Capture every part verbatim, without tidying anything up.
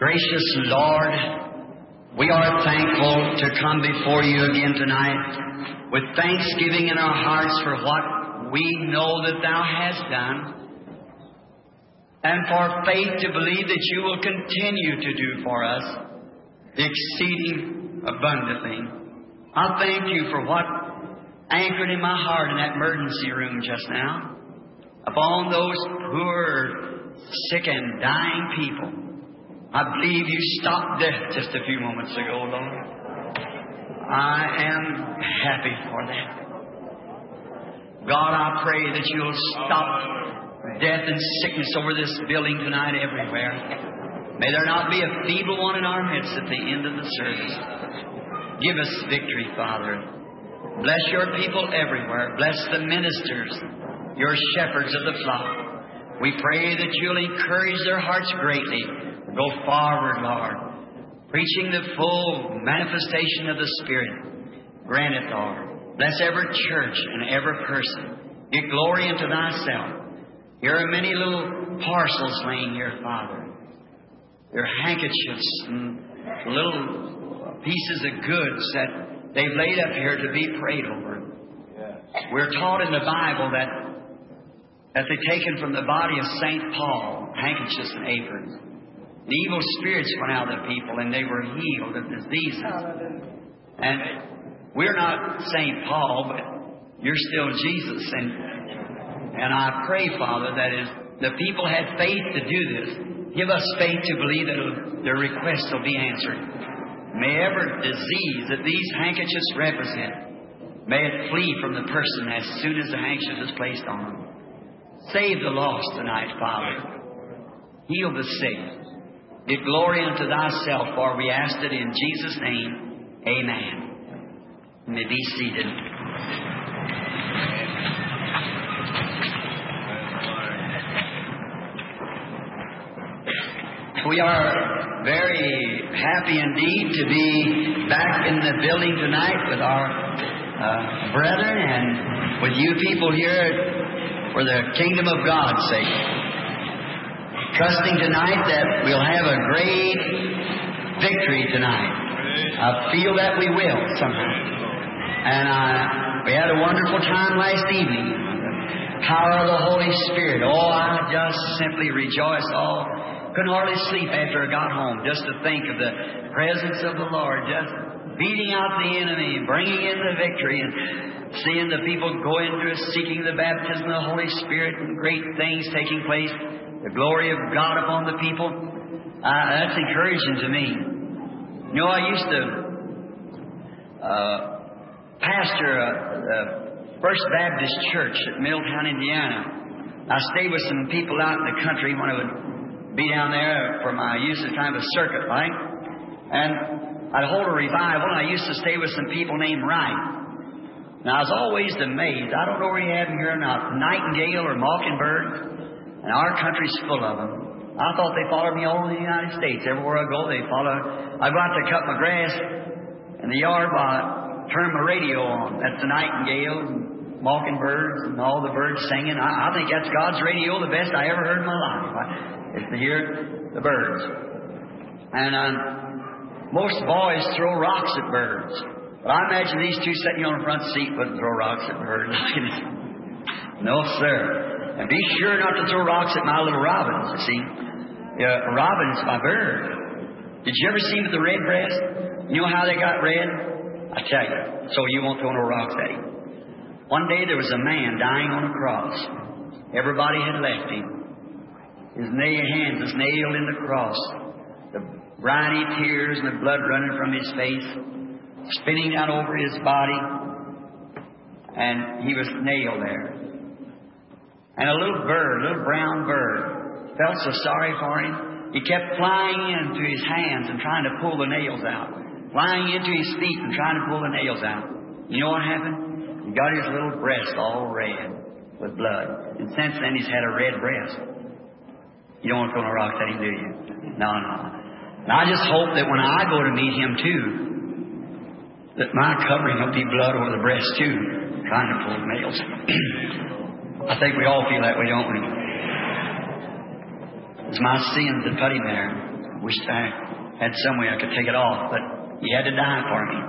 Gracious Lord, we are thankful to come before you again tonight with thanksgiving in our hearts for what we know that Thou hast done, and for faith to believe that you will continue to do for us the exceeding abundantly. I thank you for what anchored in my heart in that emergency room just now, upon those poor, sick and dying people. I believe you stopped death just a few moments ago, Lord. I am happy for that. God, I pray that you'll stop death and sickness over this building tonight everywhere. May there not be a feeble one in our midst at the end of the service. Give us victory, Father. Bless your people everywhere. Bless the ministers, your shepherds of the flock. We pray that you'll encourage their hearts greatly. Go forward, Lord, preaching the full manifestation of the Spirit. Grant it, Lord. Bless every church and every person. Get glory unto Thyself. Here are many little parcels laying here, Father. There are handkerchiefs and little pieces of goods that they've laid up here to be prayed over. We're taught in the Bible that, that they've taken from the body of Saint Paul handkerchiefs and aprons. The evil spirits went out of the people and they were healed of diseases. And we're not Saint Paul, but you're still Jesus. And, and I pray, Father, that as the people had faith to do this, give us faith to believe that their requests will be answered. May every disease that these handkerchiefs represent, may it flee from the person as soon as the handkerchief is placed on them. Save the lost tonight, Father. Heal the sick. Give glory unto Thyself, for we ask it in Jesus' name. Amen. You may be seated. We are very happy indeed to be back in the building tonight with our uh, brethren and with you people here for the kingdom of God's sake. Trusting tonight that we'll have a great victory tonight. I feel that we will somehow. And uh, we had a wonderful time last evening. The power of the Holy Spirit. Oh, I just simply rejoiced. Oh, couldn't hardly sleep after I got home just to think of the presence of the Lord, just beating out the enemy, bringing in the victory, and seeing the people go into it, seeking the baptism of the Holy Spirit, and great things taking place. The glory of God upon the people. Uh, that's encouraging to me. You know, I used to uh, pastor a, a First Baptist Church at Middletown, Indiana. I stayed with some people out in the country when I would be down there for my use of kind of a circuit, right? And I'd hold a revival, and I used to stay with some people named Wright. And I was always amazed. I don't know where you have them here or not. Nightingale or Mockingbird. And our country's full of them. I thought they followed me all over the United States. Everywhere I go, they follow. I go out to cut my grass in the yard while I turn my radio on. That's the nightingale and mockingbirds and all the birds singing. I, I think that's God's radio, the best I ever heard in my life. I, is to hear the birds. And um, most boys throw rocks at birds. But I imagine these two sitting on the front seat wouldn't throw rocks at birds. No, sir. And be sure not to throw rocks at my little robins, you see. Yeah, a robin's my bird. Did you ever see them with the red breast? You know how they got red? I tell you. So you won't throw no rocks at him. One day there was a man dying on a cross. Everybody had left him. His nail hands was nailed in the cross. The briny tears and the blood running from his face, spinning down over his body. And he was nailed there. And a little bird, a little brown bird, felt so sorry for him. He kept flying into his hands and trying to pull the nails out. Flying into his feet and trying to pull the nails out. You know what happened? He got his little breast all red with blood. And since then he's had a red breast. You don't want to throw no rocks at him, do you? No, no. And I just hope that when I go to meet him too, that my covering will be blood over the breast too, trying to pull the nails. I think we all feel that way, don't we? It's my sins that put him there. Wished I had some way I could take it off, but He had to die for me.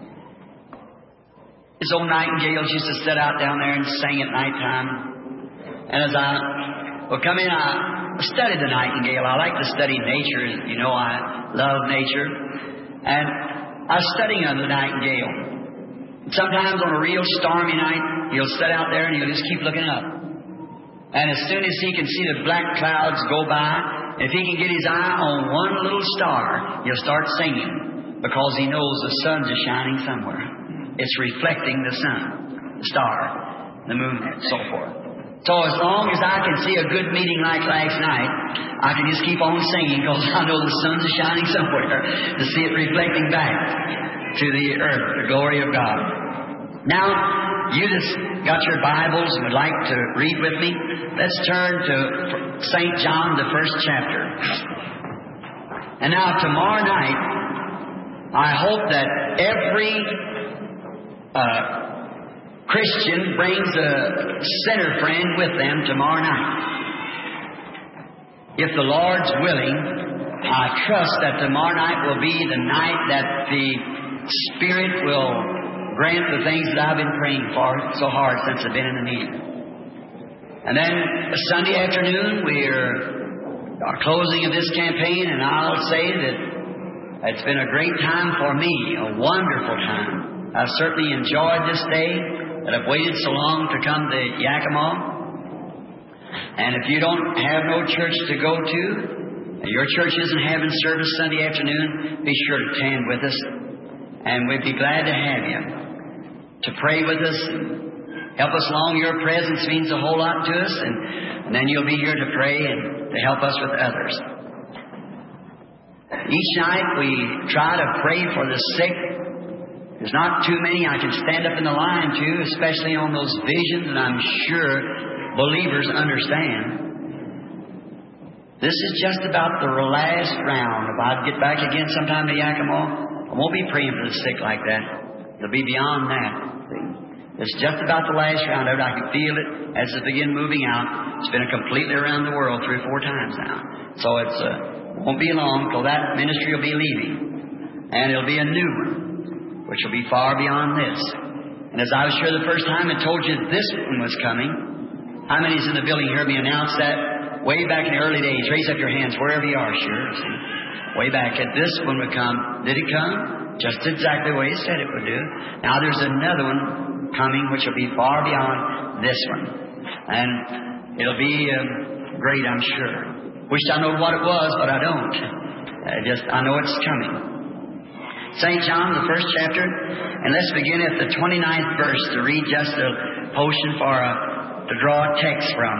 His old nightingales used to sit out down there and sing at nighttime. And as I would come in, I studied the nightingale. I like to study nature. You know, I love nature. And I was studying on the nightingale. Sometimes on a real stormy night, he'll sit out there and he'll just keep looking up. And as soon as he can see the black clouds go by, if he can get his eye on one little star, he'll start singing, because he knows the sun's is shining somewhere. It's reflecting the sun, the star, the moon, and so forth. So as long as I can see a good meeting like last night, I can just keep on singing, because I know the sun's is shining somewhere, to see it reflecting back to the earth, the glory of God. Now, you just got your Bibles and would like to read with me. Let's turn to Saint John, the first chapter. And now, tomorrow night, I hope that every uh, Christian brings a sinner friend with them tomorrow night. If the Lord's willing, I trust that tomorrow night will be the night that the Spirit will grant the things that I've been praying for so hard since I've been in the meeting. And then Sunday afternoon, we're our closing of this campaign, and I'll say that it's been a great time for me, a wonderful time. I've certainly enjoyed this day, that I've waited so long to come to Yakima. And if you don't have no church to go to, and your church isn't having service Sunday afternoon, be sure to attend with us, and we'd be glad to have you to pray with us, help us along. Your presence means a whole lot to us, and, and then you'll be here to pray and to help us with others. Each night we try to pray for the sick. There's not too many I can stand up in the line to, especially on those visions that I'm sure believers understand. This is just about the last round. If I'd get back again sometime to Yakima, I won't be praying for the sick like that. It'll be beyond that. It's just about the last round of it. I can feel it as it begin moving out. It's been completely around the world three or four times now. So it's uh, won't be long till that ministry will be leaving. And it'll be a new one, which will be far beyond this. And as I was sure the first time I told you this one was coming, how many's in the building heard me announce that way back in the early days? Raise up your hands wherever you are, sure. Way back at this one would come. Did it come? Just exactly the way He said it would do. Now there's another one coming which will be far beyond this one. And it'll be um, great, I'm sure. Wish I knew what it was, but I don't. I just, I know it's coming. Saint John, the first chapter, and let's begin at the twenty-ninth verse to read just a portion for a, to draw a text from.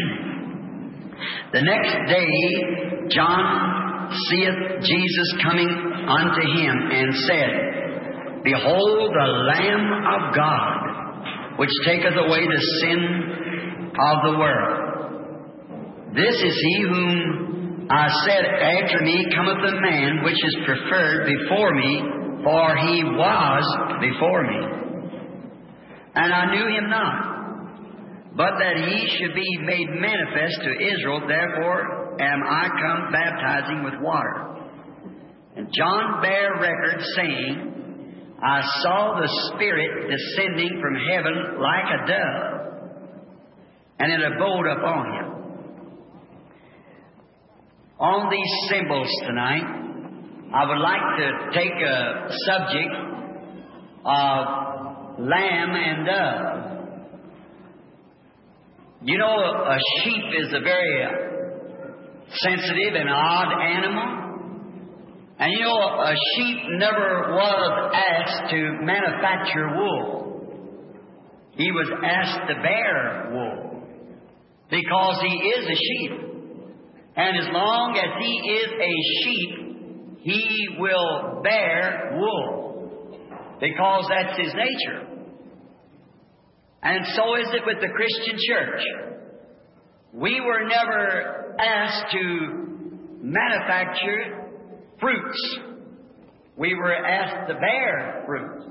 The next day, John seeth Jesus coming unto him, and said, Behold the Lamb of God, which taketh away the sin of the world. This is he whom I said, After me cometh a man which is preferred before me, for he was before me. And I knew him not, but that he should be made manifest to Israel, therefore am I come baptizing with water. And John bare record, saying, I saw the Spirit descending from heaven like a dove, and it abode upon him. On these symbols tonight, I would like to take a subject of lamb and dove. You know, a sheep is a very sensitive and odd animal. And you know, a sheep never was asked to manufacture wool. He was asked to bear wool, because he is a sheep. And as long as he is a sheep, he will bear wool, because that's his nature. And so is it with the Christian church. We were never asked to manufacture fruits. We were asked to bear fruit.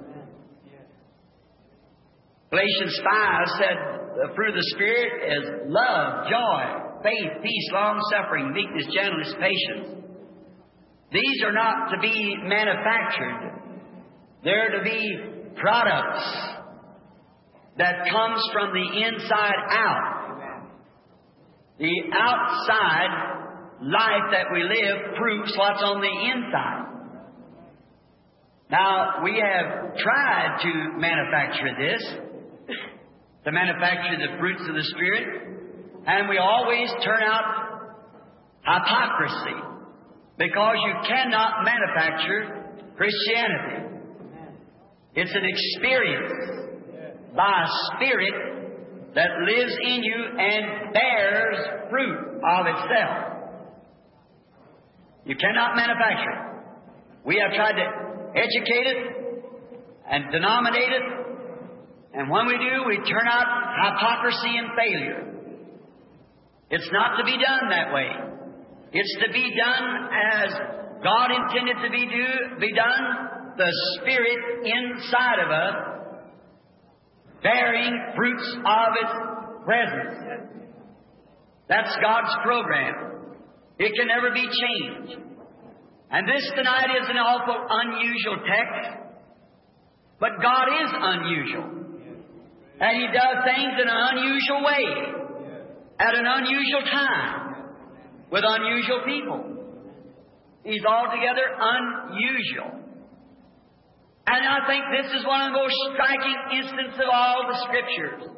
Galatians five said the fruit of the Spirit is love, joy, faith, peace, long-suffering, meekness, gentleness, patience. These are not to be manufactured. They're to be products that comes from the inside out. The outside life that we live proves what's on the inside. Now, we have tried to manufacture this, to manufacture the fruits of the Spirit, and we always turn out hypocrisy, because you cannot manufacture Christianity. It's an experience by a Spirit that lives in you and bears fruit of itself. You cannot manufacture it. We have tried to educate it and denominate it, and when we do, we turn out hypocrisy and failure. It's not to be done that way. It's to be done as God intended to be do, be done, the Spirit inside of us, bearing fruits of its presence. That's God's program. It can never be changed. And this tonight is an awful unusual text, but God is unusual. And He does things in an unusual way, at an unusual time, with unusual people. He's altogether unusual. And I think this is one of the most striking instances of all the Scriptures.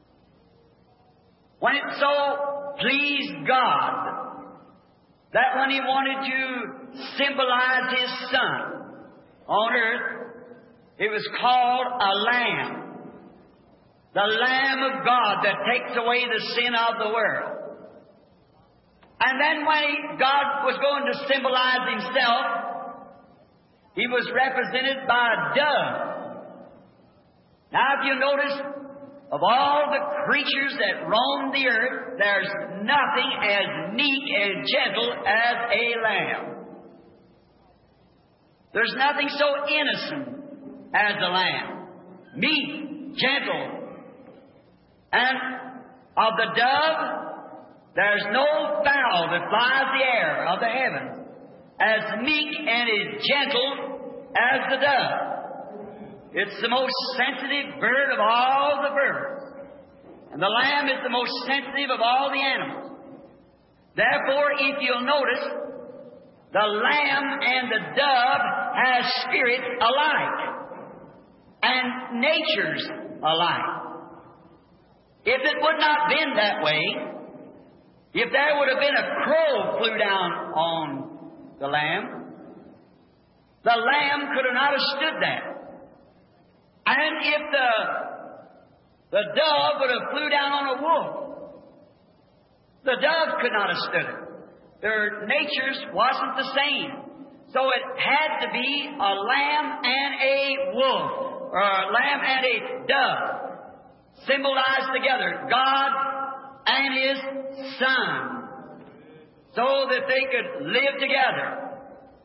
When it so pleased God that when He wanted to symbolize His Son on earth, it was called a lamb. The Lamb of God that takes away the sin of the world. And then when he, God was going to symbolize Himself, He was represented by a dove. Now, if you notice, of all the creatures that roam the earth, there's nothing as meek and gentle as a lamb. There's nothing so innocent as a lamb. Meek, gentle. And of the dove, there's no fowl that flies the air of the heavens as meek and as gentle as the dove. It's the most sensitive bird of all the birds. And the lamb is the most sensitive of all the animals. Therefore, if you'll notice, the lamb and the dove have spirits alike and natures alike. If it would not been that way, if there would have been a crow flew down on the lamb, the lamb could have not have stood that. And if the the dove would have flew down on a wolf, the dove could not have stood it. Their natures wasn't the same. So it had to be a lamb and a wolf, or a lamb and a dove, symbolized together, God and His Son, so that they could live together.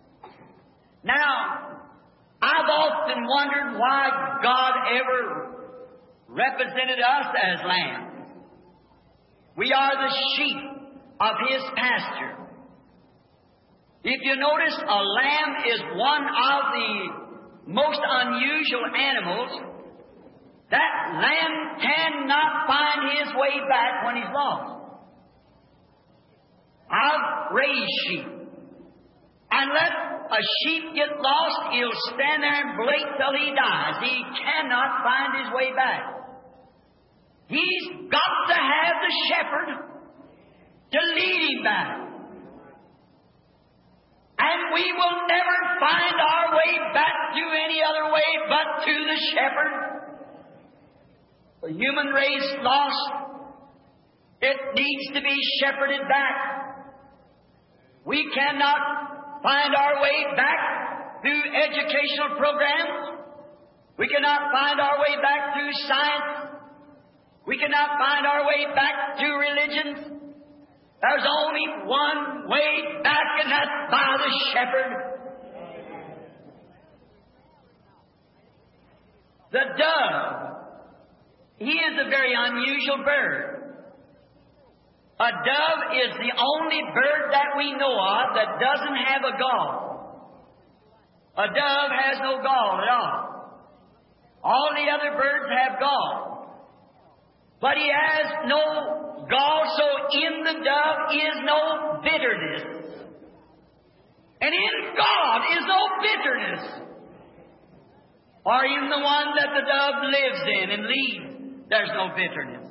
Now, I've often wondered why God ever represented us as lambs. We are the sheep of His pasture. If you notice, a lamb is one of the most unusual animals. That lamb cannot find his way back when he's lost. I've raised sheep. And let a sheep get lost, he'll stand there and blink till he dies. He cannot find his way back. He's got to have the shepherd to lead him back. And we will never find our way back to any other way but to the shepherd. The human race lost, it needs to be shepherded back. We cannot find our way back through educational programs. We cannot find our way back through science. We cannot find our way back to religions. There's only one way back, and that's by the shepherd. The dove, he is a very unusual bird. A dove is the only bird that we know of that doesn't have a gall. A dove has no gall at all. All the other birds have gall. But he has no gall, so in the dove is no bitterness. And in God is no bitterness. Or in the one that the dove lives in and leads, there's no bitterness.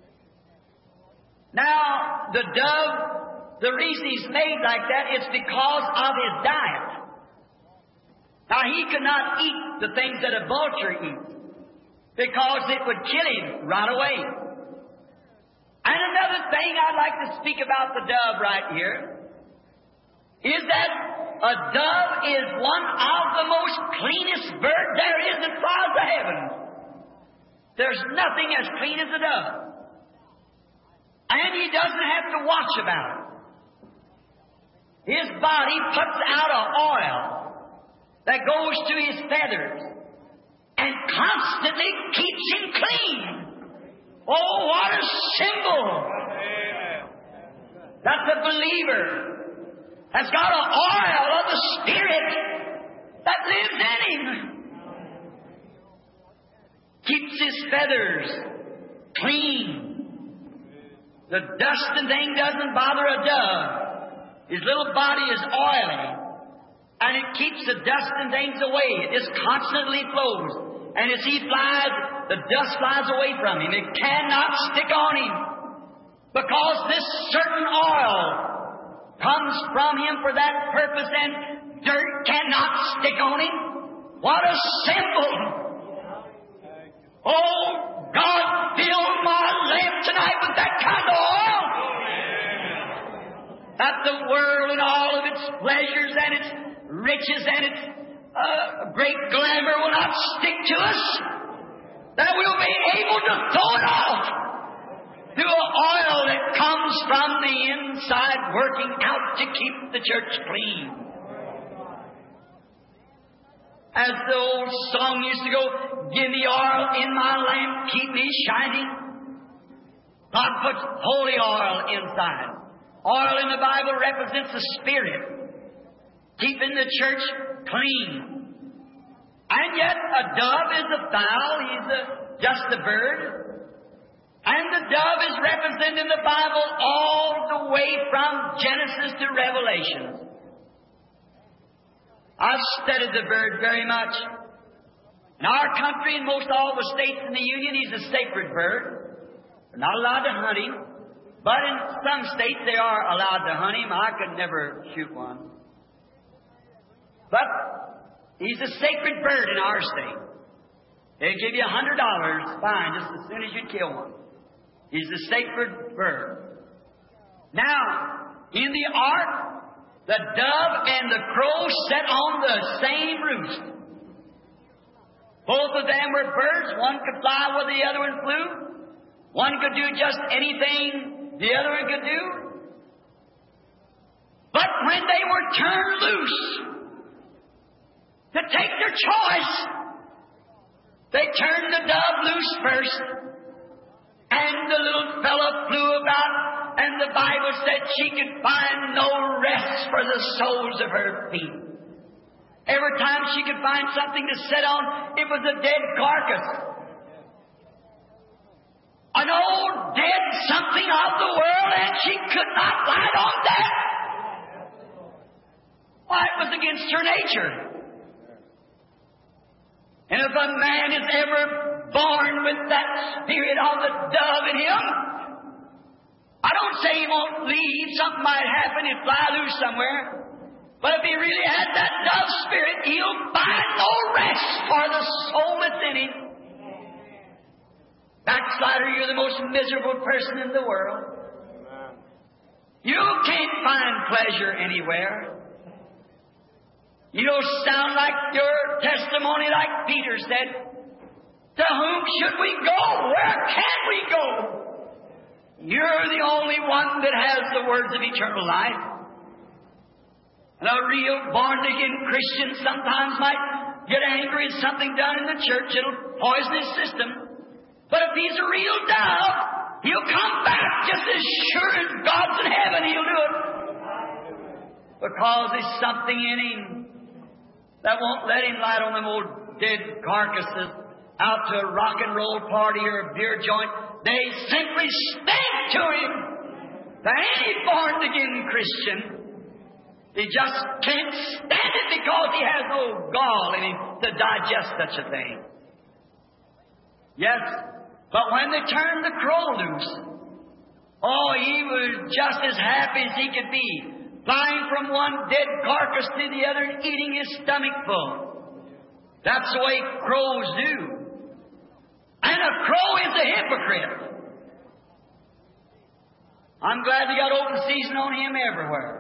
Now, the dove, the reason he's made like that is because of his diet. Now, he could not eat the things that a vulture eats because it would kill him right away. And another thing I'd like to speak about the dove right here is that a dove is one of the most cleanest birds there is that flies the heavens. There's nothing as clean as a dove. And he doesn't have to watch about it. His body puts out an oil that goes to his feathers and constantly keeps him clean. Oh, what a symbol! That the believer has got an oil of the Spirit that lives in him. Keeps his feathers clean. The dust and thing doesn't bother a dove. His little body is oily, and it keeps the dust and things away. It just constantly flows. And as he flies, the dust flies away from him. It cannot stick on him, because this certain oil comes from him for that purpose, and dirt cannot stick on him. What a symbol! Oh, God, fill my lamp tonight with that kind of oil, that the world and all of its pleasures and its riches and its uh, great glamour will not stick to us, that we'll be able to throw it off through an oil that comes from the inside, working out to keep the church clean. As the old song used to go, give me oil in my lamp, keep me shining. God puts holy oil inside. Oil in the Bible represents the Spirit, keeping the church clean. And yet a dove is a fowl, he's a, just a bird. And the dove is represented in the Bible all the way from Genesis to Revelation. I've studied the bird very much. In our country and most all the states in the Union, he's a sacred bird. They're not allowed to hunt him. But in some states they are allowed to hunt him. I could never shoot one. But he's a sacred bird in our state. They give you a hundred dollars fine just as soon as you kill one. He's a sacred bird. Now, in the ark, the dove and the crow sat on the same roost. Both of them were birds. One could fly where the other one flew. One could do just anything the other one could do. But when they were turned loose to take their choice, they turned the dove loose first, and the little fellow flew about. And the Bible said she could find no rest for the soles of her feet. Every time she could find something to sit on, it was a dead carcass. An old dead something of the world, and she could not light on that. Why, it was against her nature. And if a man is ever born with that spirit of the dove in him, I don't say he won't leave. Something might happen. He'll fly loose somewhere. But if he really has that dove spirit, he'll find no rest for the soul that's in him. Backslider, you're the most miserable person in the world. You can't find pleasure anywhere. You don't sound like your testimony, like Peter said. To whom should we go? Where can we go? You're the only one that has the words of eternal life. And a real born-again Christian sometimes might get angry at something done in the church. It'll poison his system. But if he's a real dove, He'll come back just as sure as God's in heaven. He'll do it. Because there's something in Him that won't let Him light on them old dead carcasses out to a rock and roll party or a beer joint. They simply stink to Him. There ain't any born-again Christian. He just can't stand it because he has no gall in him to digest such a thing. Yes, but when they turned the crow loose, oh, he was just as happy as he could be, flying from one dead carcass to the other and eating his stomach full. That's the way crows do. And a crow is a hypocrite. I'm glad they got open season on him everywhere.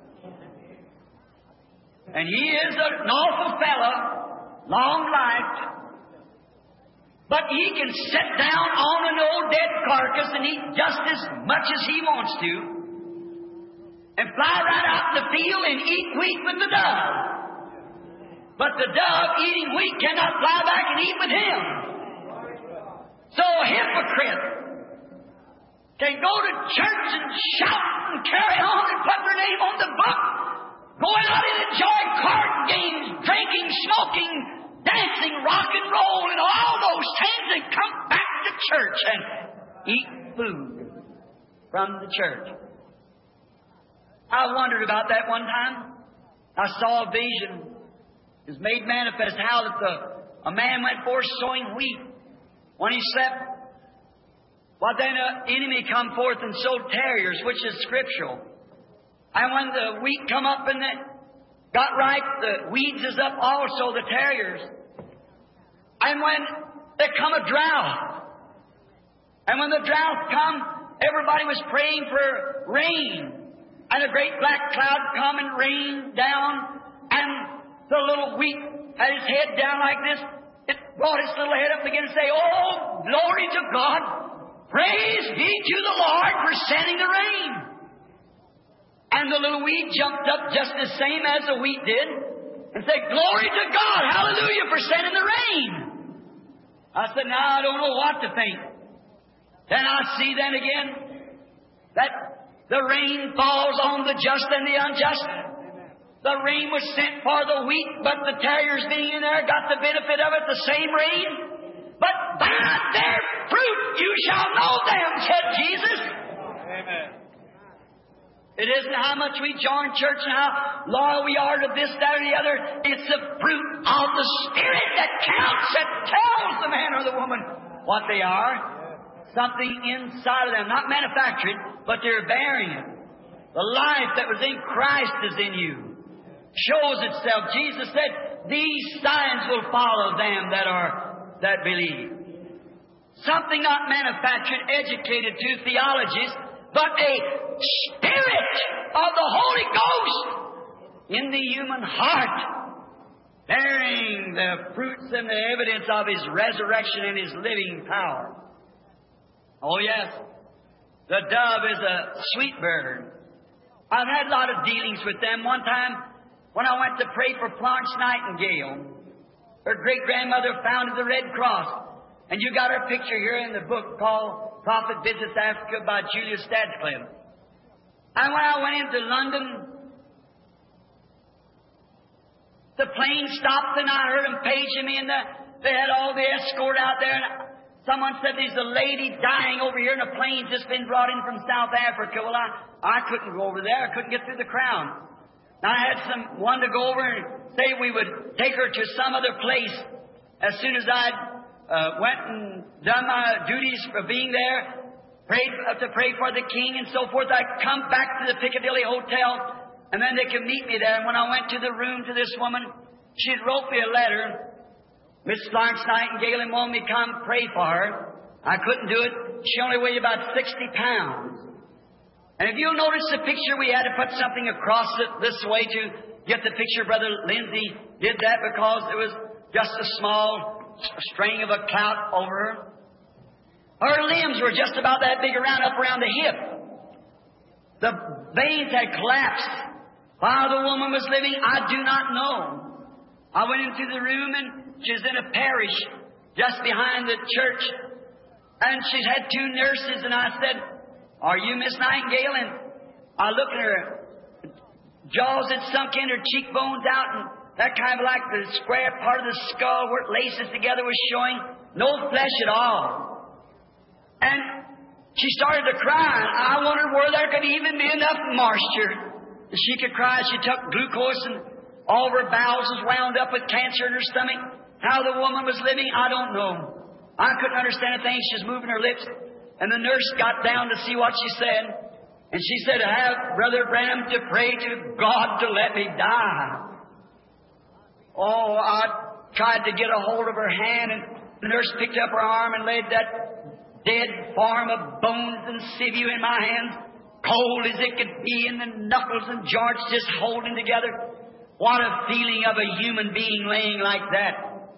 And he is an awful fellow, long-lived. But he can sit down on an old dead carcass and eat just as much as he wants to, and fly right out in the field and eat wheat with the dove. But the dove eating wheat cannot fly back and eat with him. So a hypocrite can go to church and shout and carry on and put their name on the book, going out and enjoy card games, drinking, smoking, dancing, rock and roll, and all those things, and come back to church and eat food from the church. I wondered about that one time. I saw a vision. It was made manifest how that the, a man went forth sowing wheat. When he slept, well, then an enemy come forth and sowed tares, which is scriptural. And when the wheat come up and it got ripe, the weeds is up also, the tares. And when there come a drought, and when the drought come, everybody was praying for rain. And a great black cloud come and rained down, and the little wheat had its head down like this. It brought its little head up again and say, "Oh, glory to God! Praise be to the Lord for sending the rain." And the little weed jumped up just the same as the wheat did and said, "Glory to God! Hallelujah for sending the rain." I said, "Now I don't know what to think." Then I see then again that the rain falls on the just and the unjust. The rain was sent for the wheat, but the tares being in there got the benefit of it, the same rain. "But by their fruit you shall know them," said Jesus. Amen. It isn't how much we join church and how loyal we are to this, that, or the other. It's the fruit of the Spirit that counts, that tells the man or the woman what they are. Something inside of them, not manufactured, but they're bearing it. The life that was in Christ is in you. Shows itself. Jesus said, "These signs will follow them that are that believe." Something not manufactured, educated to theologies, but a Spirit of the Holy Ghost in the human heart, bearing the fruits and the evidence of His resurrection and His living power. Oh yes, the dove is a sweet bird. I've had a lot of dealings with them. One time, when I went to pray for Florence Nightingale, her great-grandmother founded the Red Cross. And you got her picture here in the book called Prophet Visits Africa by Julius Stadcliffe. And when I went into London, the plane stopped and I heard them paging me, and the, they had all the escort out there. And someone said, "There's a lady dying over here, and a plane's just been brought in from South Africa." Well, I, I couldn't go over there. I couldn't get through the crowd. Now, I had some one to go over and say we would take her to some other place. As soon as I uh, went and done my duties for being there, prayed uh, to pray for the King and so forth, I come back to the Piccadilly Hotel, and then they could meet me there. And when I went to the room to this woman, she had wrote me a letter, Miss Florence Nightingale, and wanted me to come pray for her. I couldn't do it. She only weighed about sixty pounds. And if you'll notice the picture, we had to put something across it this way to get the picture. Brother Lindsay did that because it was just a small string of a clout over her. Her limbs were just about that big around, up around the hip. The veins had collapsed. While the woman was living, I do not know. I went into the room, and she was in a parish just behind the church. And she's had two nurses, and I said, "Are you Miss Nightingale?" And I looked at her jaws had sunk in, her cheekbones out, and that kind of like the square part of the skull where it laces together was showing. No flesh at all. And she started to cry. I wondered where there could even be enough moisture that she could cry. She took glucose, and all of her bowels was wound up with cancer in her stomach. How the woman was living, I don't know. I couldn't understand a thing. She was moving her lips. And the nurse got down to see what she said. And she said, "Have Brother Branham to pray to God to let me die." Oh, I tried to get a hold of her hand, and the nurse picked up her arm and laid that dead form of bones and sinew in my hands, cold as it could be, and the knuckles and joints just holding together. What a feeling of a human being laying like that.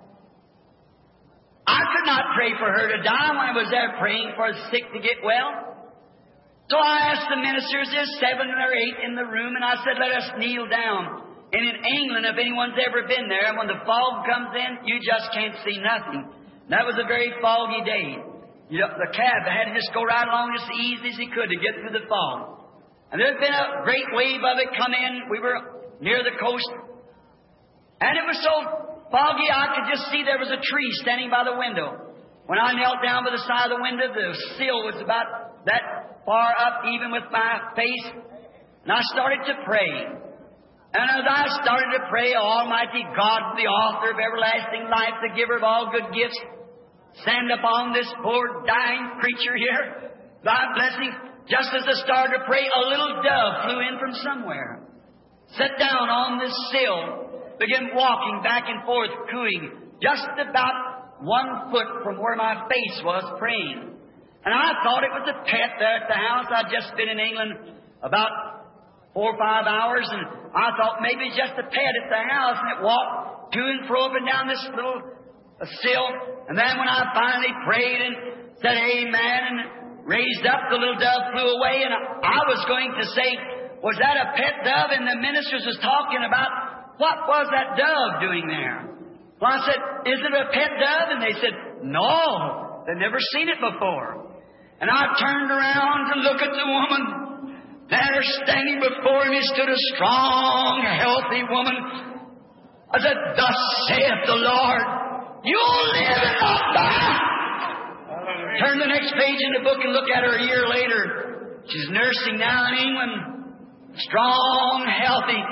I could not pray for her to die when I was there praying for the sick to get well. So I asked the ministers, there's seven or eight in the room, and I said, "Let us kneel down." And in England, if anyone's ever been there, when the fog comes in, you just can't see nothing. That was a very foggy day. You know, the cab had to just go right along as easy as he could to get through the fog. And there's been a great wave of it come in. We were near the coast. And it was so foggy I could just see there was a tree standing by the window. When I knelt down by the side of the window, the sill was about that far up, even with my face. And I started to pray. And as I started to pray, Almighty God, the author of everlasting life, the giver of all good gifts, send upon this poor dying creature here thy blessing. Just as I started to pray, a little dove flew in from somewhere, sat down on this sill, began walking back and forth, cooing, just about one foot from where my face was praying. And I thought it was a pet there at the house. I'd just been in England about four or five hours, and I thought maybe it's just a pet at the house, and it walked to and fro up and down this little uh, sill. And then when I finally prayed and said amen and raised up, the little dove flew away, and I was going to say, was that a pet dove? And the ministers was talking about what was that dove doing there. Well, I said, is it a pet dove? And they said, no, they'd never seen it before. And I turned around to look at the woman. There, standing before me, stood a strong, healthy woman. I said, "Thus saith the Lord, you'll live and not die." Turn the next page in the book and look at her a year later. She's nursing now in England. Strong, healthy.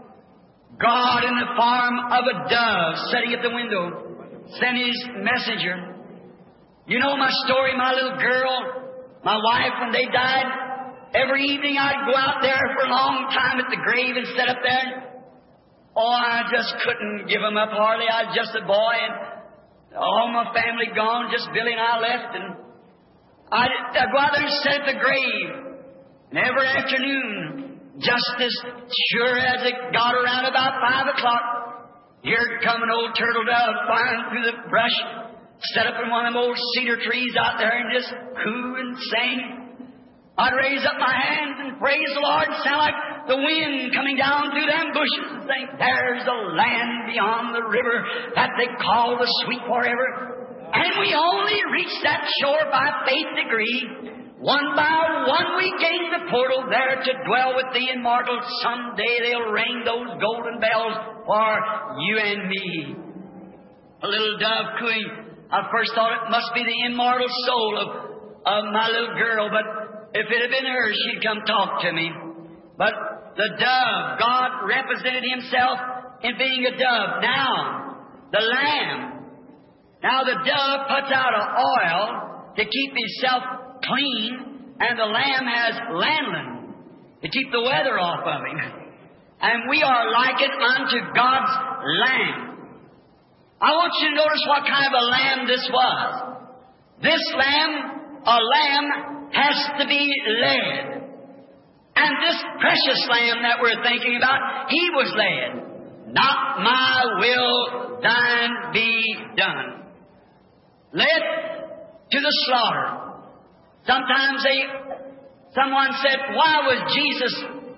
God in the form of a dove sitting at the window sent His messenger. You know my story, my little girl, my wife, when they died. Every evening I'd go out there for a long time at the grave and sit up there. Oh, I just couldn't give them up hardly. I was just a boy, and all my family gone, just Billy and I left. And I'd, I'd go out there and sit at the grave. And every afternoon, just as sure as it got around about five o'clock, here come an old turtle dove flying through the brush, set up in one of them old cedar trees out there and just coo and sing. I'd raise up my hands and praise the Lord and sound like the wind coming down through them bushes and think, there's a land beyond the river that they call the sweet forever. And we only reach that shore by faith degree. One by one we gain the portal there to dwell with the immortal. Someday they'll ring those golden bells for you and me. A little dove cooing. I first thought it must be the immortal soul of, of my little girl, but if it had been her, she'd come talk to me. But the dove, God represented Himself in being a dove. Now, the lamb. Now the dove puts out an oil to keep himself clean, and the lamb has lanolin to keep the weather off of him. And we are likened unto God's lamb. I want you to notice what kind of a lamb this was. This lamb, a lamb, has to be led. And this precious lamb that we're thinking about, He was led. Not my will, thine be done. Led to the slaughter. Sometimes they, someone said, why was Jesus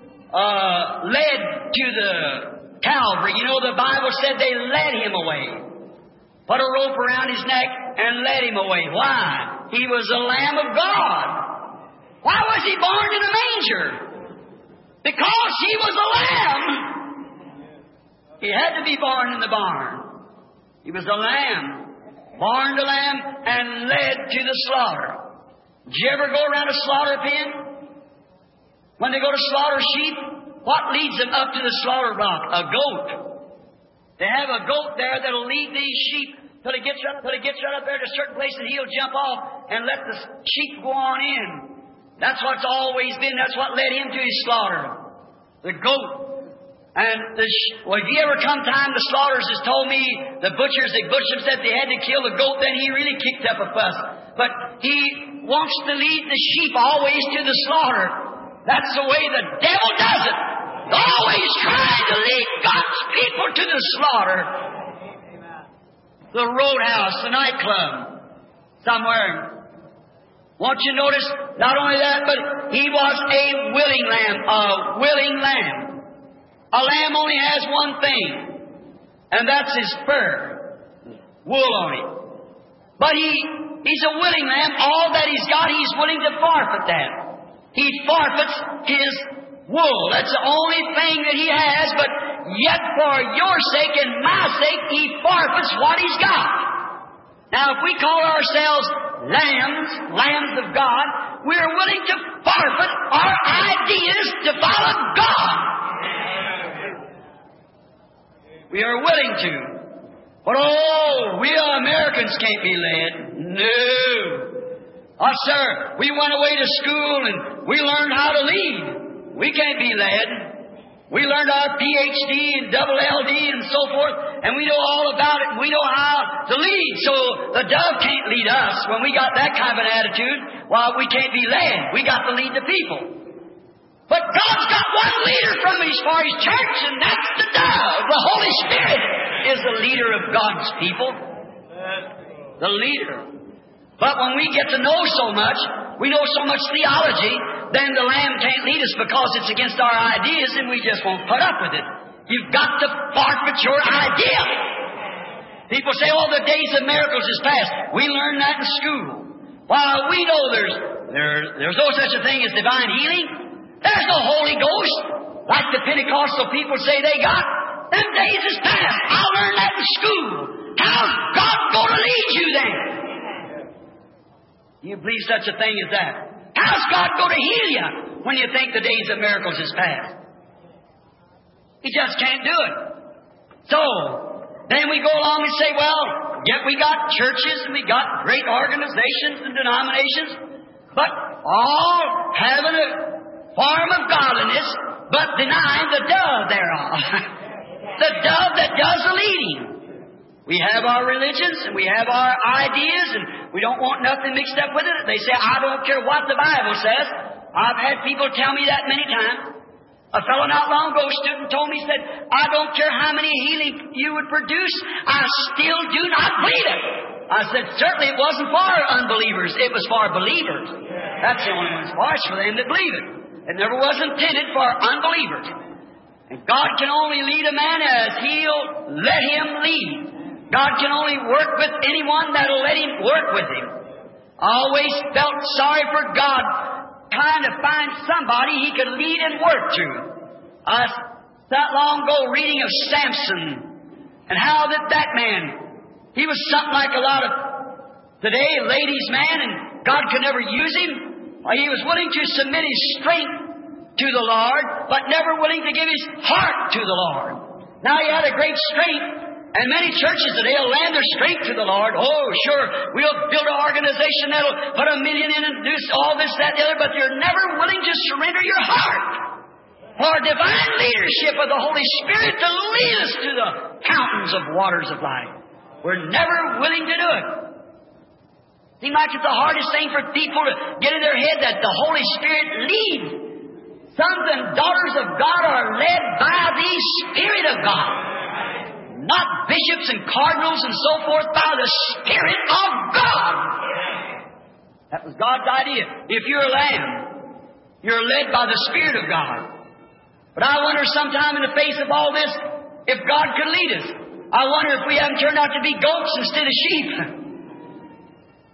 uh, led to the Calvary? You know, the Bible said they led Him away. Put a rope around His neck and led Him away. Why? He was the Lamb of God. Why was He born in a manger? Because He was a lamb. He had to be born in the barn. He was a lamb, born to lamb, and led to the slaughter. Did you ever go around a slaughter pen? When they go to slaughter sheep, what leads them up to the slaughter block? A goat. They have a goat there that'll lead these sheep till it gets right, till it gets right up there to a certain place, and he'll jump off and let the sheep go on in. That's what's always been. That's what led him to his slaughter. The goat. And the sh- well, if you ever come time, the slaughters has told me, the butchers, the butchers said they had to kill the goat, then he really kicked up a fuss. But he wants to lead the sheep always to the slaughter. That's the way the devil does it. Always trying to lead God's people to the slaughter. The roadhouse, the nightclub, somewhere. Won't you notice, not only that, but He was a willing lamb, a willing lamb. A lamb only has one thing, and that's his fur, wool on it. But he, he's a willing lamb. All that he's got, he's willing to forfeit that. He forfeits his wool. That's the only thing that he has, but yet for your sake and my sake, he forfeits what he's got. Now, if we call ourselves lambs, lambs of God, we're willing to forfeit our ideas to follow God. We are willing to. But oh, we Americans can't be led. No. Oh, sir, we went away to school and we learned how to lead. We can't be led. We learned our P H D and double L D and so forth, and we know all about it, and we know how to lead. So the dove can't lead us. When we got that kind of an attitude, well, we can't be led. We got to lead the people. But God's got one leader from His for His church, and that's the dove. The Holy Spirit is the leader of God's people. The leader. But when we get to know so much, we know so much theology, then the Lamb can't lead us because it's against our ideas, and we just won't put up with it. You've got to forfeit your idea. People say, oh, the days of miracles is past. We learned that in school. While we know there's, there, there's no such a thing as divine healing. There's no Holy Ghost like the Pentecostal people say they got. Them days is past. I learned that in school. How's God going to lead you then? Do you believe such a thing as that? How's God going to heal you when you think the days of miracles is past? He just can't do it. So, then we go along and say, well, yet we got churches and we got great organizations and denominations, but all having a form of godliness, but denying the dove thereof. The dove that does the leading. We have our religions and we have our ideas and we don't want nothing mixed up with it. They say, I don't care what the Bible says. I've had people tell me that many times. A fellow not long ago, a student told me, said, I don't care how many healing you would produce, I still do not believe it. I said, certainly it wasn't for unbelievers, it was for believers. That's the only one it's for. It's for them that believe it. It never was intended for unbelievers. And God can only lead a man as He'll let him lead. God can only work with anyone that'll let Him work with him. I always felt sorry for God trying to find somebody He could lead and work to. I not long ago reading of Samson and how that that man, he was something like a lot of today, ladies' man, and God could never use him. He was willing to submit his strength to the Lord, but never willing to give his heart to the Lord. Now he had a great strength. And many churches today will land their strength to the Lord. Oh, sure, we'll build an organization that'll put a million in and do all this, that, the other, but they're never willing to surrender your heart for divine leadership of the Holy Spirit to lead us to the fountains of waters of life. We're never willing to do it. Seems like it's the hardest thing for people to get in their head that the Holy Spirit leads. Sons and daughters of God are led by the Spirit of God. Not bishops and cardinals and so forth, by the Spirit of God. That was God's idea. If you're a lamb, you're led by the Spirit of God. But I wonder sometime in the face of all this, if God could lead us. I wonder if we haven't turned out to be goats instead of sheep.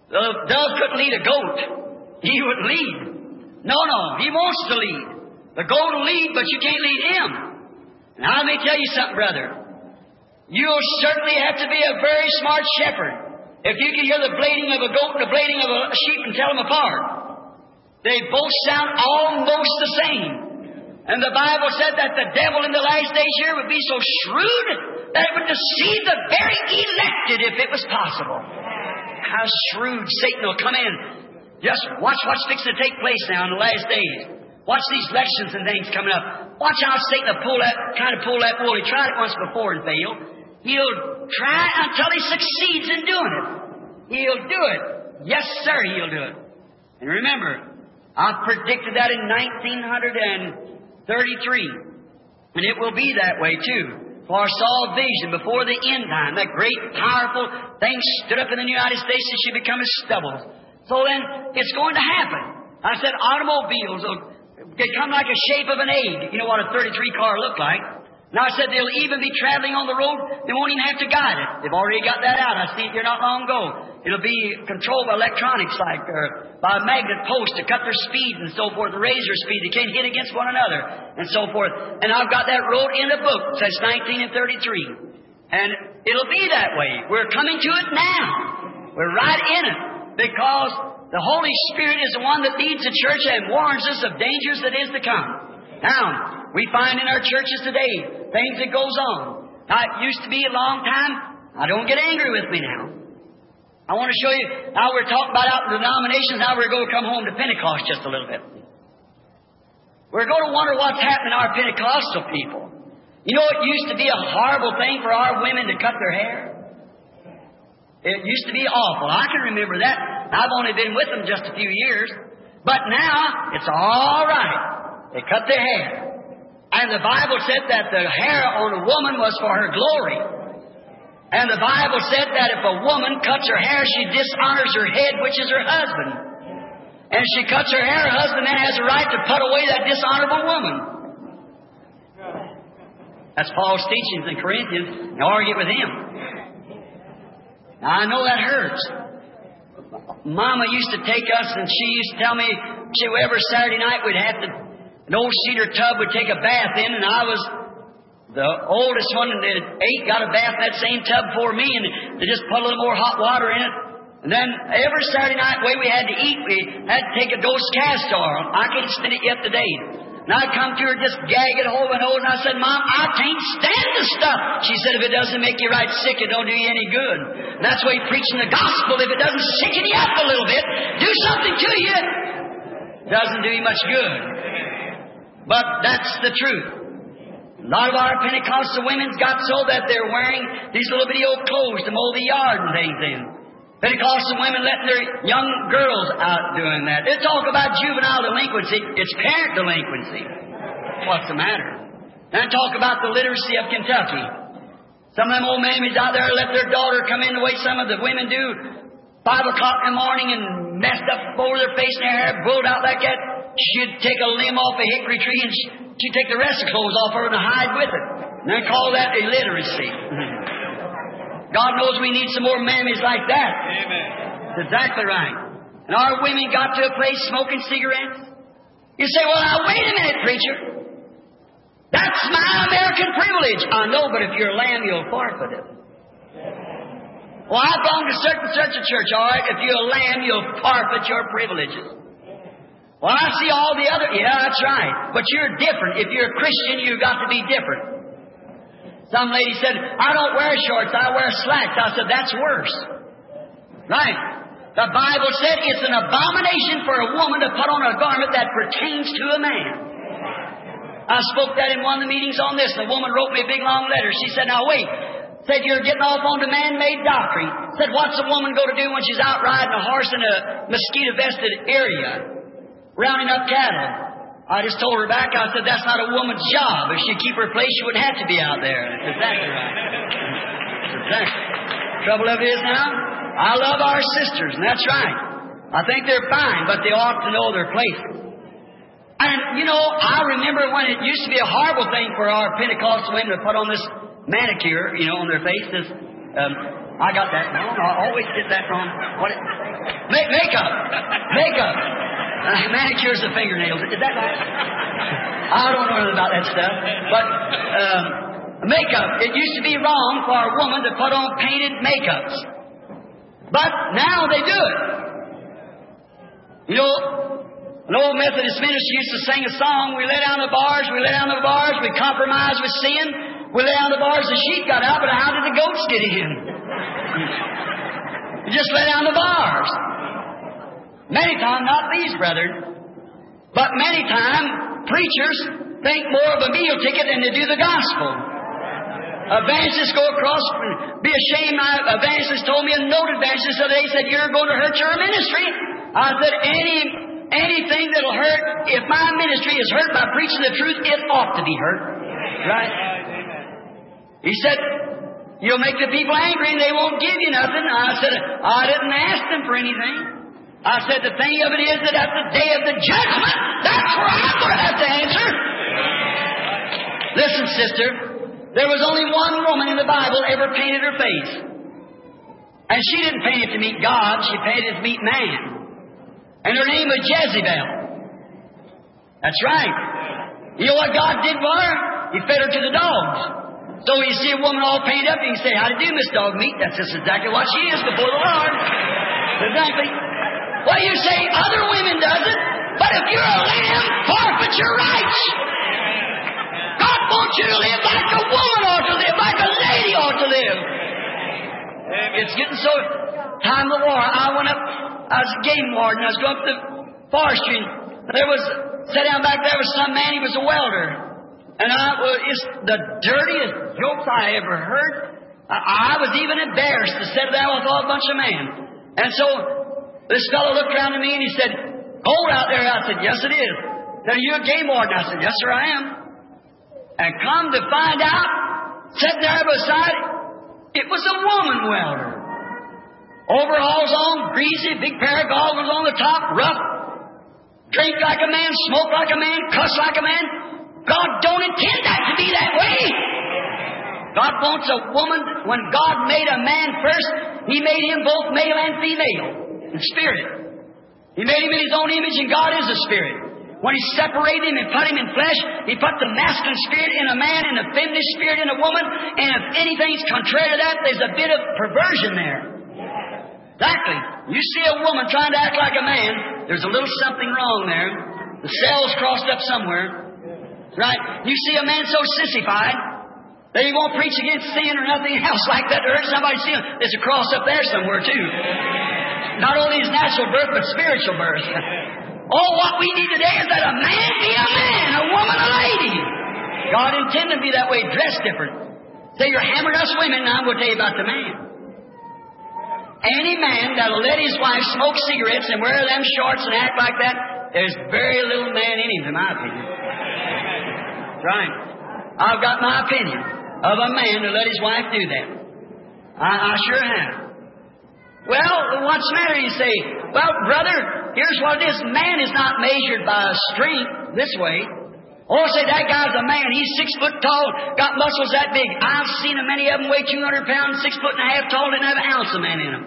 The dove couldn't lead a goat. He would lead. No, no, he wants to lead. The goat will lead, but you can't lead him. Now, let me tell you something, brother. You'll certainly have to be a very smart shepherd if you can hear the bleating of a goat and the bleating of a sheep and tell them apart. They both sound almost the same. And the Bible said that the devil in the last days here would be so shrewd that it would deceive the very elected if it was possible. How shrewd Satan will come in. Just watch what's fixing to take place now in the last days. Watch these elections and things coming up. Watch how Satan will pull that, kind of pull that wool. He tried it once before and failed. He'll try until he succeeds in doing it. He'll do it. Yes, sir, he'll do it. And remember, I predicted that in nineteen thirty-three. And it will be that way, too. For I saw a vision before the end time. That great, powerful thing stood up in the United States and should become as stubble. So then, it's going to happen. I said automobiles will they come like a shape of an egg. You know what a thirty-three car looked like. Now I said they'll even be traveling on the road. They won't even have to guide it. They've already got that out. I seen it here not long ago. It'll be controlled by electronics, like uh, by a magnet post to cut their speed and so forth, the razor speed. They can't hit against one another and so forth. And I've got that wrote in a book since nineteen thirty-three. And it'll be that way. We're coming to it now. We're right in it because the Holy Spirit is the one that leads the church and warns us of dangers that is to come. Now, we find in our churches today things that goes on. Now, it used to be a long time. Now, don't get angry with me now. I want to show you, now we're talking about out in the denominations, now we're going to come home to Pentecost just a little bit. We're going to wonder what's happening to our Pentecostal people. You know, it used to be a horrible thing for our women to cut their hair. It used to be awful. I can remember that. I've only been with them just a few years. But now, it's all right. They cut their hair. And the Bible said that the hair on a woman was for her glory. And the Bible said that if a woman cuts her hair, she dishonors her head, which is her husband. And if she cuts her hair, her husband then has a right to put away that dishonorable woman. That's Paul's teachings in Corinthians. And argue with him. Now, I know that hurts. Mama used to take us, and she used to tell me, she, every Saturday night we'd have to, an old cedar tub we'd take a bath in, and I was the oldest one, and the eight got a bath in that same tub before me, and they just put a little more hot water in it. And then every Saturday night, the way we had to eat, we had to take a dose of castor oil. I can't spend it yet today. And I'd come to her just gagging over and over, and I said, Mom, I can't stand this stuff. She said, if it doesn't make you right sick, it don't do you any good. And that's why you're preaching the gospel. If it doesn't sicken you up a little bit, do something to you, it doesn't do you much good. But that's the truth. A lot of our Pentecostal women's got so that they're wearing these little bitty old clothes to mow the yard and things in. Pentecostal women letting their young girls out doing that. They talk about juvenile delinquency. It's parent delinquency. What's the matter? And talk about the literacy of Kentucky. Some of them old mammies out there let their daughter come in the way some of the women do. Five o'clock in the morning and messed up over their face and their hair, blowed out like that. She'd take a limb off a hickory tree and she'd take the rest of the clothes off her and hide with it. And they call that illiteracy. God knows we need some more mammies like that. Amen. That's exactly right. And our women got to a place smoking cigarettes. You say, well, now, wait a minute, preacher. That's my American privilege. I know, but if you're a lamb, you'll forfeit it. Well, I belong to certain such a church, all right. If you're a lamb, you'll forfeit your privileges. Well, I see all the other... Yeah, that's right. But you're different. If you're a Christian, you've got to be different. Some lady said, I don't wear shorts, I wear slacks. I said, that's worse. Right. The Bible said it's an abomination for a woman to put on a garment that pertains to a man. I spoke that in one of the meetings on this, and the woman wrote me a big long letter. She said, now wait. Said, you're getting off on the man-made doctrine. Said, what's a woman going to do when she's out riding a horse in a mosquito-vested area, rounding up cattle? I just told her back, I said, that's not a woman's job. If she'd keep her place, she wouldn't have to be out there. That's exactly right. That's exactly. Trouble of it is now, I love our sisters, and that's right. I think they're fine, but they ought to know their place. And, you know, I remember when it used to be a horrible thing for our Pentecostal women to put on this manicure, you know, on their face, this Um, I got that wrong. I always did that wrong. What? It, make, makeup. Makeup. Uh, manicures the fingernails. Is that right? I don't know about that stuff. But um, makeup. It used to be wrong for a woman to put on painted makeups. But now they do it. You know, an old Methodist minister used to sing a song, we lay down the bars, we lay down the bars, we compromise with sin, we lay down the bars, the sheep got out, but how did the goats get in? You just lay down the bars. Many times, not these, brethren, but many times, preachers think more of a meal ticket than they do the gospel. Evangelists go across, be ashamed. My evangelist told me, a note evangelist the other day, said, you're going to hurt your ministry. I said, any anything that'll hurt, if my ministry is hurt by preaching the truth, it ought to be hurt. Right? He said, you'll make the people angry and they won't give you nothing. I said, I didn't ask them for anything. I said, the thing of it is that at the day of the judgment, that's where I'm going to have to answer. Listen, sister, there was only one woman in the Bible ever painted her face. And she didn't paint it to meet God, she painted it to meet man. And her name was Jezebel. That's right. You know what God did for her? He fed her to the dogs. So you see a woman all painted up, you can say, how do you do, Miss Dog Meat? That's just exactly what she is before the Lord. Exactly. Well, you say other women does it, but if you're a lamb, forfeit your rights. God wants you to live like a woman ought to live, like a lady ought to live. It's getting so... Time of the war, I went up, I was a game warden, I was going up the forestry, and there was, sat down back there was some man, he was a welder. And I was, it's the dirtiest jokes I ever heard. I, I was even embarrassed to sit there with all a bunch of men. And so, this fellow looked around at me and he said, cold out there. I said, yes it is. He said, are you a game warden? I said, yes sir I am. And come to find out, sitting there beside it, it was a woman welder. Overalls on, greasy, big pair of goggles on the top, rough, drink like a man, smoke like a man, cuss like a man. God don't intend that to be that way. God wants a woman. When God made a man first, He made him both male and female in spirit. He made him in His own image, and God is a spirit. When He separated him and put him in flesh, He put the masculine spirit in a man and the feminine spirit in a woman. And if anything's contrary to that, there's a bit of perversion there. Exactly. You see a woman trying to act like a man, there's a little something wrong there. The cell's crossed up somewhere. Right? You see a man so sissified that he won't preach against sin or nothing else like that. Or somebody see him. There's a cross up there somewhere too. Not only his natural birth, but spiritual birth. Oh, what we need today is that a man be a man, a woman a lady. God intended to be that way, dressed different. Say you're hammering us women, now I'm going to tell you about the man. Any man that'll let his wife smoke cigarettes and wear them shorts and act like that, there's very little man in him, in my opinion. Right. I've got my opinion of a man to let his wife do that. I, I sure have. Well, what's the matter? You say, well, brother, here's what it is. Man is not measured by strength this way. Oh, say, that guy's a man. He's six foot tall, got muscles that big. I've seen a many of them weigh two hundred pounds, six foot and a half tall, didn't have an ounce of man in them.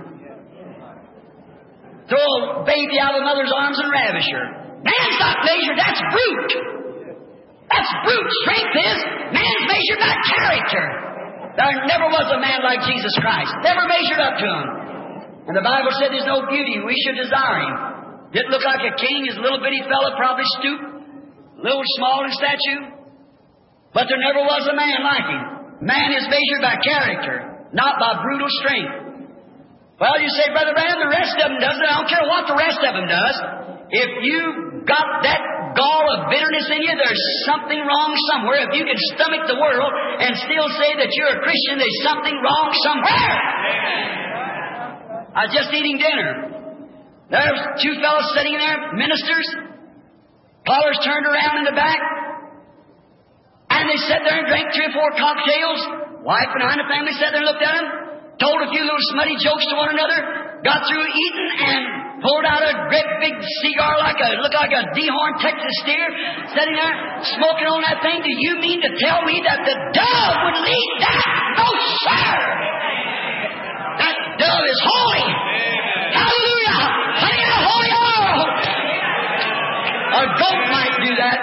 Throw a baby out of mother's arms and ravish her. Man's not measured. That's brute. That's brute. Strength is. Man's measured by character. There never was a man like Jesus Christ. Never measured up to Him. And the Bible said there's no beauty. We should desire Him. Didn't look like a king. His little bitty fella probably stooped. Little small in stature, but there never was a man like him. Man is measured by character, not by brutal strength. Well, you say, Brother Branham, the rest of them does it. I don't care what the rest of them does. If you got that gall of bitterness in you, there's something wrong somewhere. If you can stomach the world and still say that you're a Christian, there's something wrong somewhere. I was just eating dinner. There's two fellows sitting there, ministers. Collars turned around in the back, and they sat there and drank three or four cocktails. Wife behind the family sat there and looked at them, told a few little smutty jokes to one another, got through eating, and pulled out a great big cigar like a, looked like a dehorned Texas steer, sitting there smoking on that thing. Do you mean to tell me that the dove would lead that? No, sir!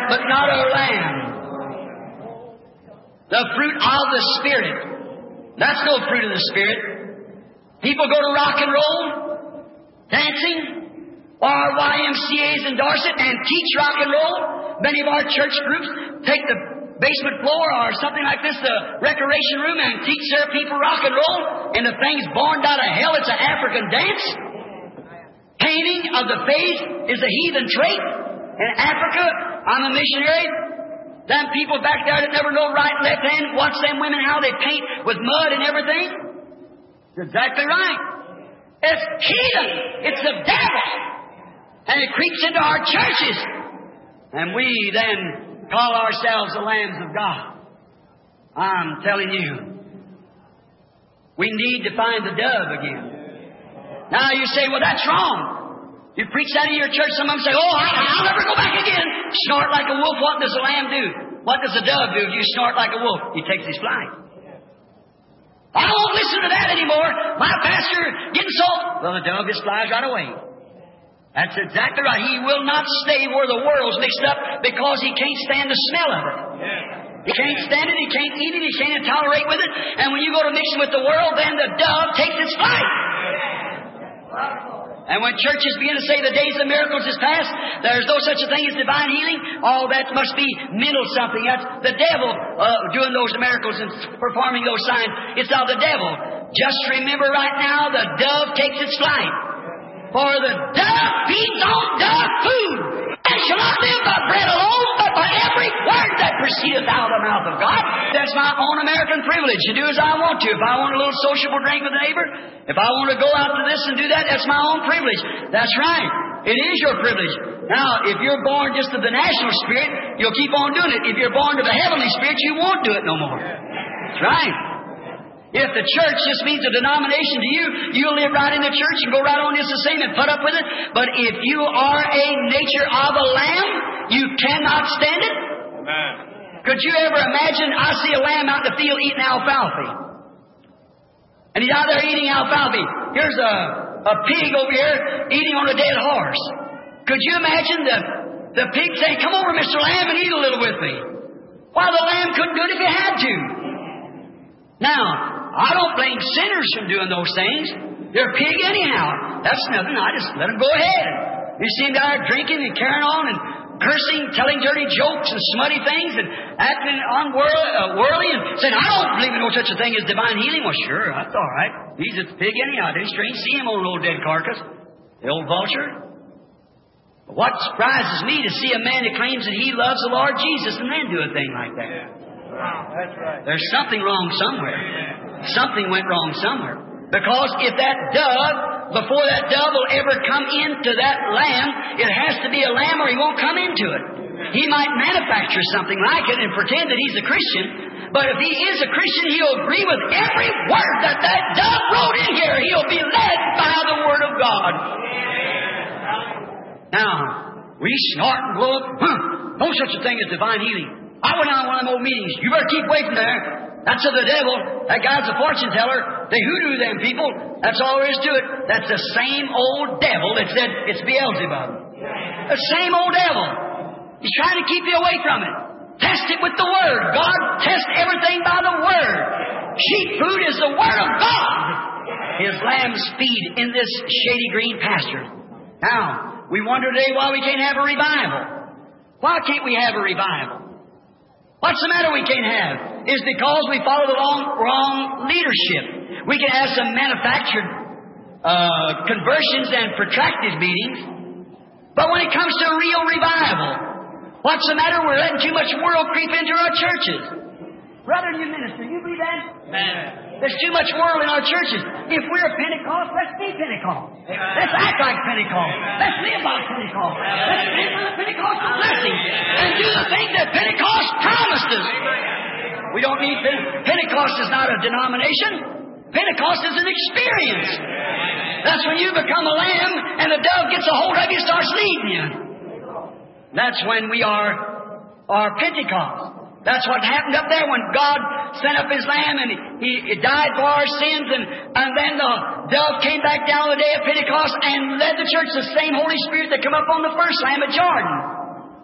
but not a lamb. The fruit of the Spirit. That's no fruit of the Spirit. People go to rock and roll, dancing, or Y M C As endorse it and teach rock and roll. Many of our church groups take the basement floor or something like this, the recreation room, and teach their people rock and roll. And the thing's born out of hell. It's an African dance. Painting of the face is a heathen trait. In Africa, I'm a missionary. Them people back there that never know right and left hand, watch them women how they paint with mud and everything. You're exactly right. It's heathen. It's the devil. And it creeps into our churches. And we then call ourselves the lambs of God. I'm telling you, we need to find the dove again. Now you say, well, that's wrong. You preach that in your church, some of them say, oh, I, I'll never go back again. Snort like a wolf. What does a lamb do? What does a dove do if you snort like a wolf? He takes his flight. I won't listen to that anymore. My pastor getting so... Well, the dove just flies right away. That's exactly right. He will not stay where the world's mixed up because he can't stand the smell of it. He can't stand it, he can't eat it, he can't tolerate with it. And when you go to mixing with the world, then the dove takes its flight. And when churches begin to say the days of miracles is past, there's no such a thing as divine healing, all that must be mental something. That's the devil uh, doing those miracles and performing those signs. It's of the devil. Just remember right now, the dove takes its flight. For the dove feeds on dove food, and shall not live by bread alone, but by every word that proceedeth out of the mouth of God. That's my own American privilege to do as I want to. If I want a little sociable drink with a neighbor, if I want to go out to this and do that, that's my own privilege. That's right. It is your privilege. Now, if you're born just of the national spirit, you'll keep on doing it. If you're born of the heavenly spirit, you won't do it no more. That's right. If the church just means a denomination to you, you'll live right in the church and go right on just the same and put up with it. But if you are a nature of a lamb, you cannot stand it. Amen. Could you ever imagine, I see a lamb out in the field eating alfalfa. And he's out there eating alfalfa. Here's a, a pig over here eating on a dead horse. Could you imagine the, the pig saying, come over, Mister Lamb, and eat a little with me? Why, the lamb couldn't do it if he had to. Now, I don't blame sinners from doing those things. They're pig anyhow. That's nothing. I just let them go ahead. You see them there drinking and carrying on and cursing, telling dirty jokes and smutty things and acting unworldly uh, and saying, I don't believe in no such a thing as divine healing. Well, sure, that's all right. He's a pig anyhow. It's strange to see him on an old dead carcass. The old vulture. But what surprises me to see a man that claims that he loves the Lord Jesus and then do a thing like that. Wow, that's right. There's something wrong somewhere. Something went wrong somewhere. Because if that dove, before that dove will ever come into that lamb, it has to be a lamb or he won't come into it. He might manufacture something like it and pretend that he's a Christian, but if he is a Christian, he'll agree with every word that that dove wrote in here. He'll be led by the Word of God. Now, we snort and blow up. Huh, no such a thing as divine healing. I went on one of them old meetings. You better keep away from there. That's of the devil. That guy's a fortune teller. They hoodoo them people. That's all there is to it. That's the same old devil that said it's Beelzebub. The same old devil. He's trying to keep you away from it. Test it with the Word. God tests everything by the Word. Sheep food is the Word of God. His lambs feed in this shady green pasture. Now, we wonder today why we can't have a revival. Why can't we have a revival? What's the matter we can't have? Is because we follow the wrong, wrong leadership. We can have some manufactured uh, conversions and protracted meetings. But when it comes to a real revival, what's the matter? We're letting too much world creep into our churches. Brother, you minister, you believe that? Amen. There's too much world in our churches. If we're a Pentecost, let's be Pentecost. Let's act like Pentecost. Let's live like Pentecost. Let's live for the Pentecostal blessing and do the thing that Pentecost promised us. We don't need Pentecost. Pentecost is not a denomination. Pentecost is an experience. That's when you become a lamb and the dove gets a hold of you and starts leading you. That's when we are, are Pentecost. That's what happened up there when God sent up His Lamb and He, he died for our sins, and, and then the dove came back down on the day of Pentecost and led the church, the same Holy Spirit that came up on the first Lamb at Jordan.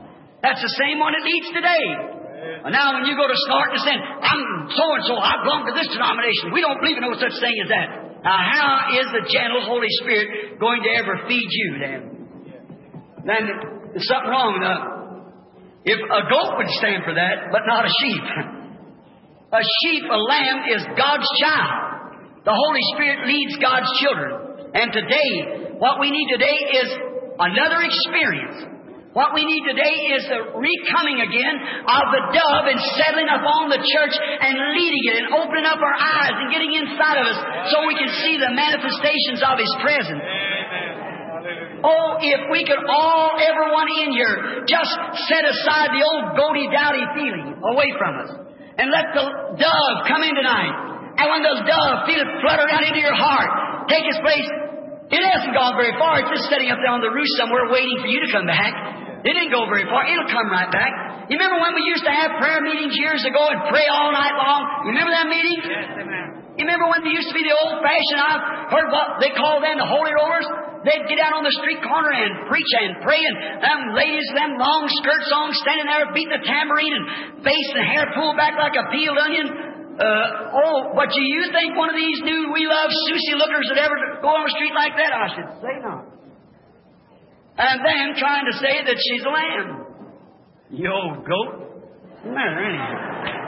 That's the same one it leads today. And now when you go to snort and saying, I'm so-and-so, I belong to this denomination. We don't believe in no such thing as that. Now how is the gentle Holy Spirit going to ever feed you then? Then there's something wrong. Uh, if a goat would stand for that, but not a sheep. A sheep, a lamb, is God's child. The Holy Spirit leads God's children. And today, what we need today is another experience. What we need today is the recoming again of the dove and settling upon the church and leading it and opening up our eyes and getting inside of us so we can see the manifestations of His presence. Oh, if we could all, everyone in here, just set aside the old goaty-dowdy feeling away from us and let the dove come in tonight. And when those dove feel it flutter down into your heart, take its place. It hasn't gone very far. It's just sitting up there on the roof somewhere waiting for you to come back. It didn't go very far. It'll come right back. You remember when we used to have prayer meetings years ago and pray all night long? You remember that meeting? Yes, amen. You remember when they used to be the old-fashioned, I've heard what they call them, the holy rollers? They'd get out on the street corner and preach and pray, and them ladies with them long skirts on, standing there beating the tambourine and face and hair pulled back like a peeled onion. Uh, oh, but do you think one of these new we love Susie lookers would ever go on the street like that? I should say not. And then trying to say that she's a lamb. You old goat. No matter anything.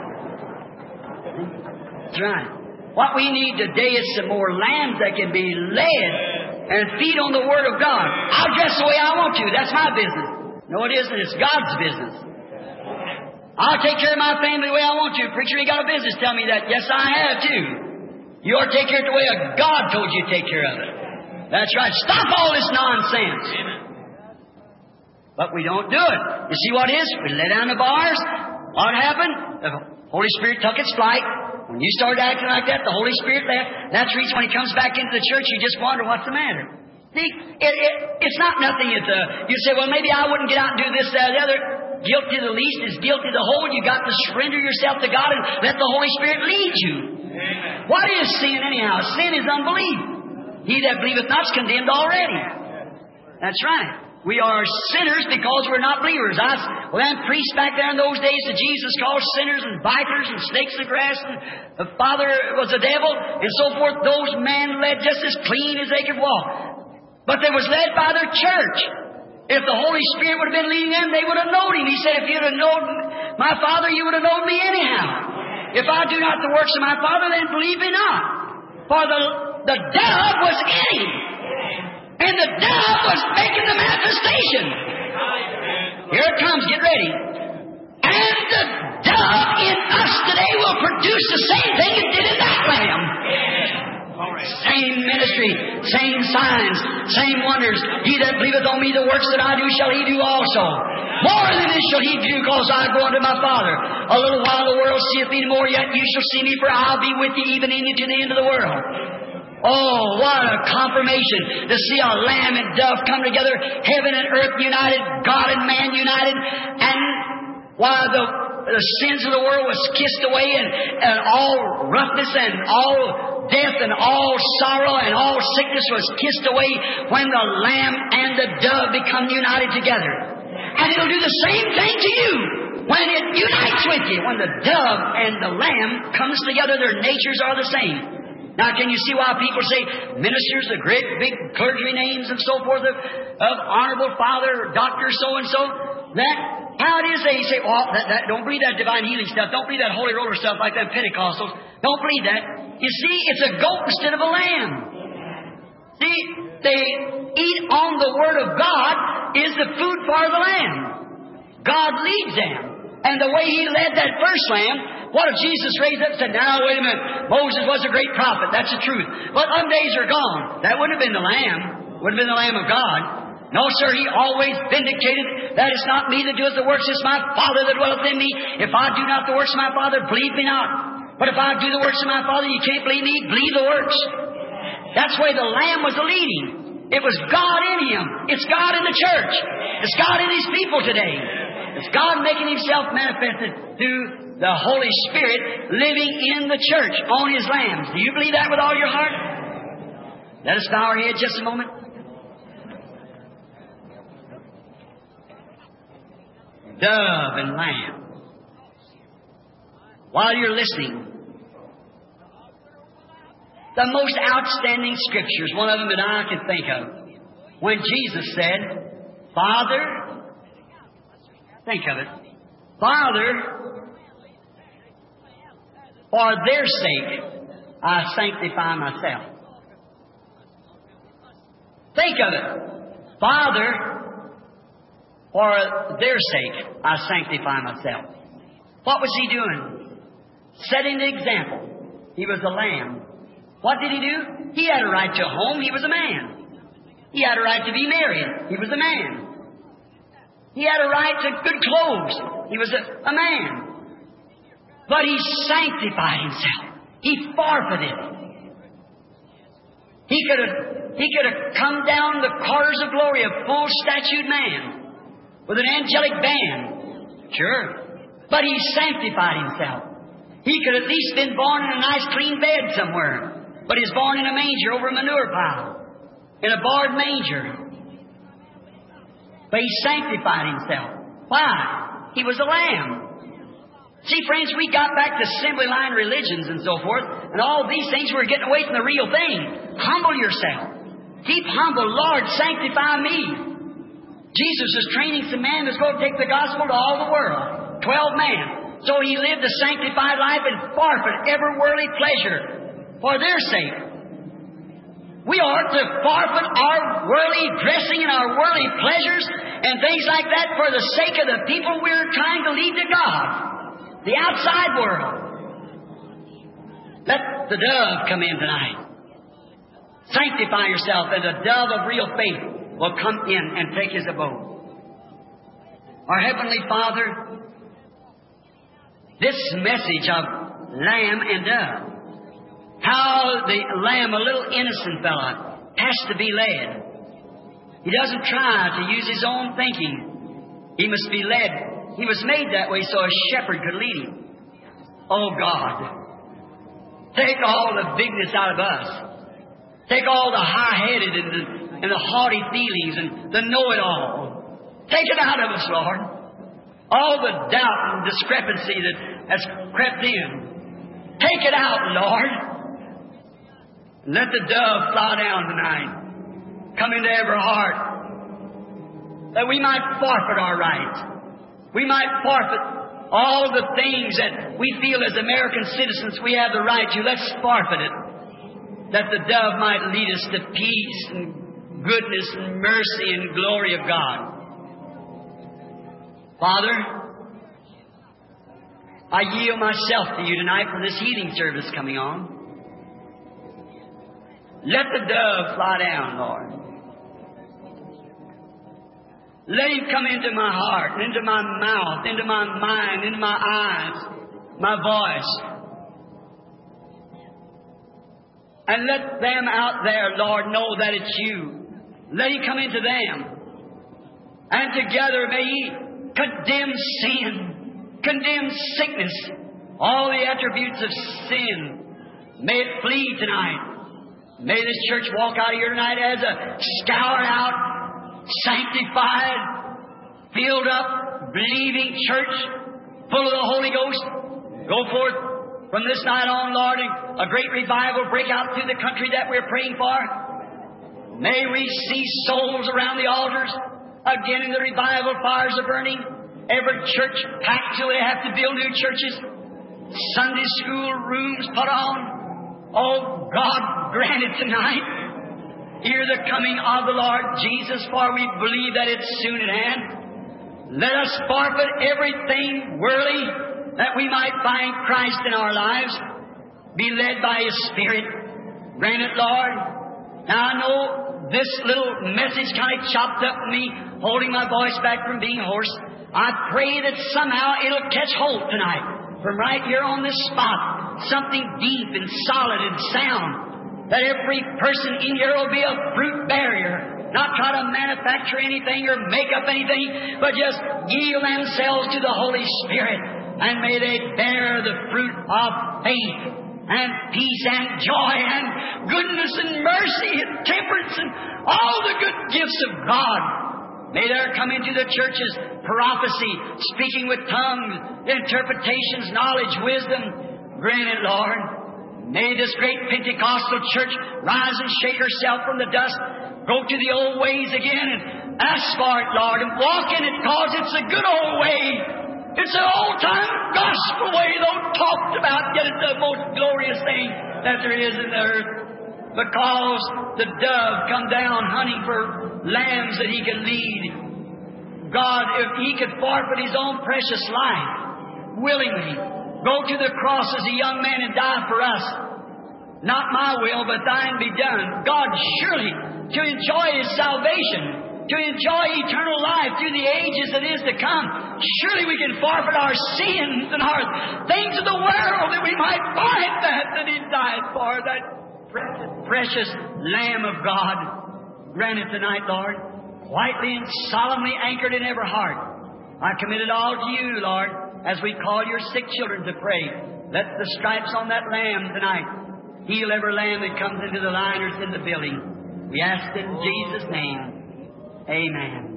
That's right. What we need today is some more lambs that can be led and feed on the Word of God. I'll dress the way I want to. That's my business. No, it isn't. It's God's business. I'll take care of my family the way I want to. Preacher, you got a business. Tell me that. Yes, I have too. You ought to take care of it the way God told you to take care of it. That's right. Stop all this nonsense. But we don't do it. You see what it is? We lay down the bars. What happened? The Holy Spirit took its flight. When you start acting like that, the Holy Spirit left. That's the reason when He comes back into the church, you just wonder what's the matter. See, it, it, it's not nothing. It's a, you say, well, maybe I wouldn't get out and do this, that, or the other. Guilty the least is guilty the whole. You got to surrender yourself to God and let the Holy Spirit lead you. Amen. What is sin anyhow? Sin is unbelief. He that believeth not is condemned already. That's right. We are sinners because we're not believers. I, well, them priests back there in those days that Jesus called sinners and vipers and snakes of grass, and the father was the devil, and so forth. Those men led just as clean as they could walk. But they was led by their church. If the Holy Spirit would have been leading them, they would have known Him. He said, if you'd have known my Father, you would have known me anyhow. If I do not the works of my Father, then believe me not. For the, the dove was in Him. And the dove was making the manifestation. Here it comes. Get ready. And the dove in us today will produce the same thing it did in that lamb. Same ministry, same signs, same wonders. He that believeth on me, the works that I do shall he do also. More than this shall he do, because I go unto my Father. A little while the world seeth me no more, yet you shall see me, for I'll be with you even in you to the end of the world. Oh, what a confirmation to see a lamb and dove come together, heaven and earth united, God and man united, and while the, the sins of the world was kissed away, and, and all roughness and all death and all sorrow and all sickness was kissed away when the lamb and the dove become united together. And it'll do the same thing to you when it unites with you. When the dove and the lamb comes together, their natures are the same. Now, can you see why people say ministers, the great big clergy names and so forth of, of honorable father, doctor, so-and-so? That, how it is they say, well, that, that, don't believe that divine healing stuff. Don't believe that holy roller stuff like that Pentecostals. Don't believe that. You see, it's a goat instead of a lamb. See, they eat on the Word of God is the food for the lamb. God leads them. And the way He led that first lamb, what if Jesus raised up and said, now, wait a minute, Moses was a great prophet. That's the truth. But them days are gone. That wouldn't have been the Lamb. Would have been the Lamb of God. No, sir, He always vindicated that it's not me that doeth the works, it's my Father that dwelleth in me. If I do not the works of my Father, believe me not. But if I do the works of my Father, you can't believe me, believe the works. That's why the Lamb was the leading. It was God in Him. It's God in the church. It's God in His people today. It's God making Himself manifested through the Holy Spirit living in the church on His lambs. Do you believe that with all your heart? Let us bow our heads just a moment. dove and lamb. While you're listening, the most outstanding scriptures, one of them that I can think of, when Jesus said, Father, think of it, Father, for their sake, I sanctify myself. Think of it. Father, for their sake, I sanctify myself. What was He doing? Setting the example. He was a lamb. What did He do? He had a right to a home. He was a man. He had a right to be married. He was a man. He had a right to good clothes. He was a, a man. But He sanctified Himself. He forfeited. He could have He could have come down the corridors of glory, a full-statued man with an angelic band. Sure. But He sanctified Himself. He could at least been born in a nice clean bed somewhere. But He was born in a manger over a manure pile. In a barred manger. But He sanctified Himself. Why? He was a lamb. See, friends, we got back to assembly line religions and so forth, and all these things, we're getting away from the real thing. Humble yourself. Keep humble. Lord, sanctify me. Jesus was training some men that's going to take the gospel to all the world. Twelve men. So He lived a sanctified life and forfeit every worldly pleasure for their sake. We ought to forfeit our worldly dressing and our worldly pleasures and things like that for the sake of the people we're trying to lead to God. The outside world. Let the dove come in tonight. Sanctify yourself, and the dove of real faith will come in and take His abode. Our Heavenly Father, this message of lamb and dove, how the lamb, a little innocent fella, has to be led. He doesn't try to use his own thinking. He must be led. He was made that way so a shepherd could lead him. Oh God, take all the bigness out of us. Take all the high-headed and the, and the haughty feelings and the know-it-all. Take it out of us, Lord. All the doubt and discrepancy that has crept in. Take it out, Lord. Let the dove fly down tonight. Come into every heart. That we might forfeit our rights. We might forfeit all the things that we feel as American citizens we have the right to. Let's forfeit it. That the dove might lead us to peace and goodness and mercy and glory of God. Father, I yield myself to You tonight for this healing service coming on. Let the dove fly down, Lord. Let Him come into my heart, into my mouth, into my mind, into my eyes, my voice. And let them out there, Lord, know that it's You. Let Him come into them. And together may He condemn sin, condemn sickness, all the attributes of sin. May it flee tonight. May this church walk out of here tonight as a scoured out, sanctified, filled up, believing church, full of the Holy Ghost. Go forth from this night on, Lord, and a great revival break out through the country that we're praying for. May we see souls around the altars, again in the revival fires are burning. Every church packed till they have to build new churches. Sunday school rooms put on. Oh, God, grant it tonight. Hear the coming of the Lord Jesus, for we believe that it's soon at hand. Let us forfeit everything worldly that we might find Christ in our lives. Be led by His Spirit. Grant it, Lord. Now, I know this little message kind of chopped up me, holding my voice back from being hoarse. I pray that somehow it'll catch hold tonight, from right here on this spot, something deep and solid and sound, that every person in here will be a fruit bearer, not try to manufacture anything or make up anything, but just yield themselves to the Holy Spirit, and may they bear the fruit of faith and peace and joy and goodness and mercy and temperance and all the good gifts of God. May there come into the churches prophecy, speaking with tongues, interpretations, knowledge, wisdom. Grant it, Lord. May this great Pentecostal church rise and shake herself from the dust, go to the old ways again and ask for it, Lord, and walk in it, because it's a good old way. It's an old-time gospel way, though talked about, yet it's the most glorious thing that there is in the earth. Because the dove come down hunting for lambs that He can lead. God, if He could forfeit His own precious life, willingly, go to the cross as a young man and die for us. Not my will, but Thine be done. God, surely, to enjoy His salvation, to enjoy eternal life through the ages that is to come, surely we can forfeit our sins and our things of the world that we might find that that He died for, that precious, precious Lamb of God. Grant it tonight, Lord, quietly and solemnly anchored in every heart. I commit it all to You, Lord, as we call Your sick children to pray. Let the stripes on that lamb tonight heal every lamb that comes into the line or is in the building. We ask it in Jesus' name. Amen.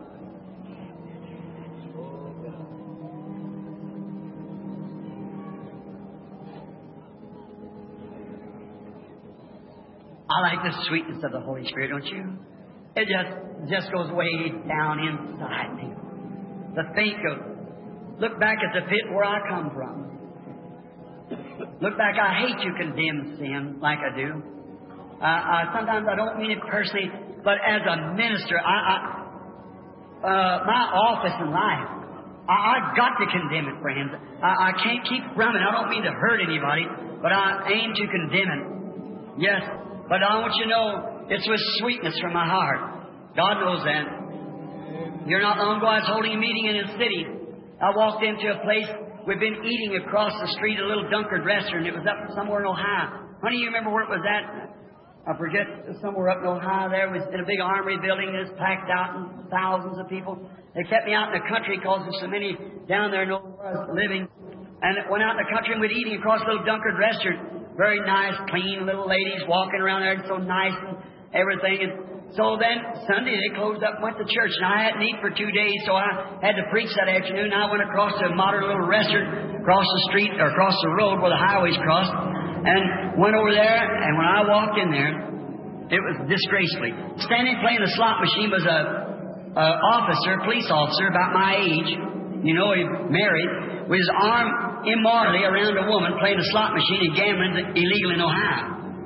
I like the sweetness of the Holy Spirit, don't you? It just just goes way down inside me. To think of, look back at the pit where I come from. Look back, I hate to condemn sin like I do. Uh, I, sometimes I don't mean it personally, but as a minister, I, I uh, my office in life, I, I've got to condemn it, friends. I, I can't keep running. I don't mean to hurt anybody, but I aim to condemn it. Yes, but I want you to know it's with sweetness from my heart. God knows that. You're not long ago, I was holding a meeting in a city. I walked into a place. We've been eating across the street, a little Dunkard restaurant. It was up somewhere in Ohio. Honey, you remember where it was at? I forget, somewhere up in Ohio there. It was in a big armory building. It was packed out and thousands of people. They kept me out in the country because there's so many down there know where I was living. And it went out in the country and we'd eating across a little Dunkard restaurant. Very nice, clean little ladies walking around there and so nice and everything. And so then Sunday they closed up and went to church. And I hadn't eaten for two days, so I had to preach that afternoon. I went across to a modern little restaurant across the street or across the road where the highways crossed. And went over there, and when I walked in there, it was disgracefully. Standing playing the slot machine was a, a officer, police officer about my age. You know, he married, with his arm immorally around a woman playing a slot machine and gambling illegal in Ohio.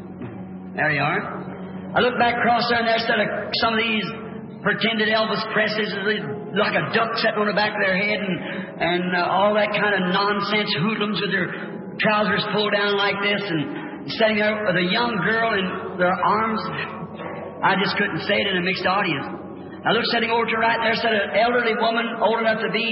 There you are. I looked back across there, and there stood some of these pretended Elvis Presleys, like a duck sitting on the back of their head, and, and uh, all that kind of nonsense hoodlums with their trousers pulled down like this, and sitting there with a young girl in their arms. I just couldn't say it in a mixed audience. I looked sitting over to the right there, sat an elderly woman, old enough to be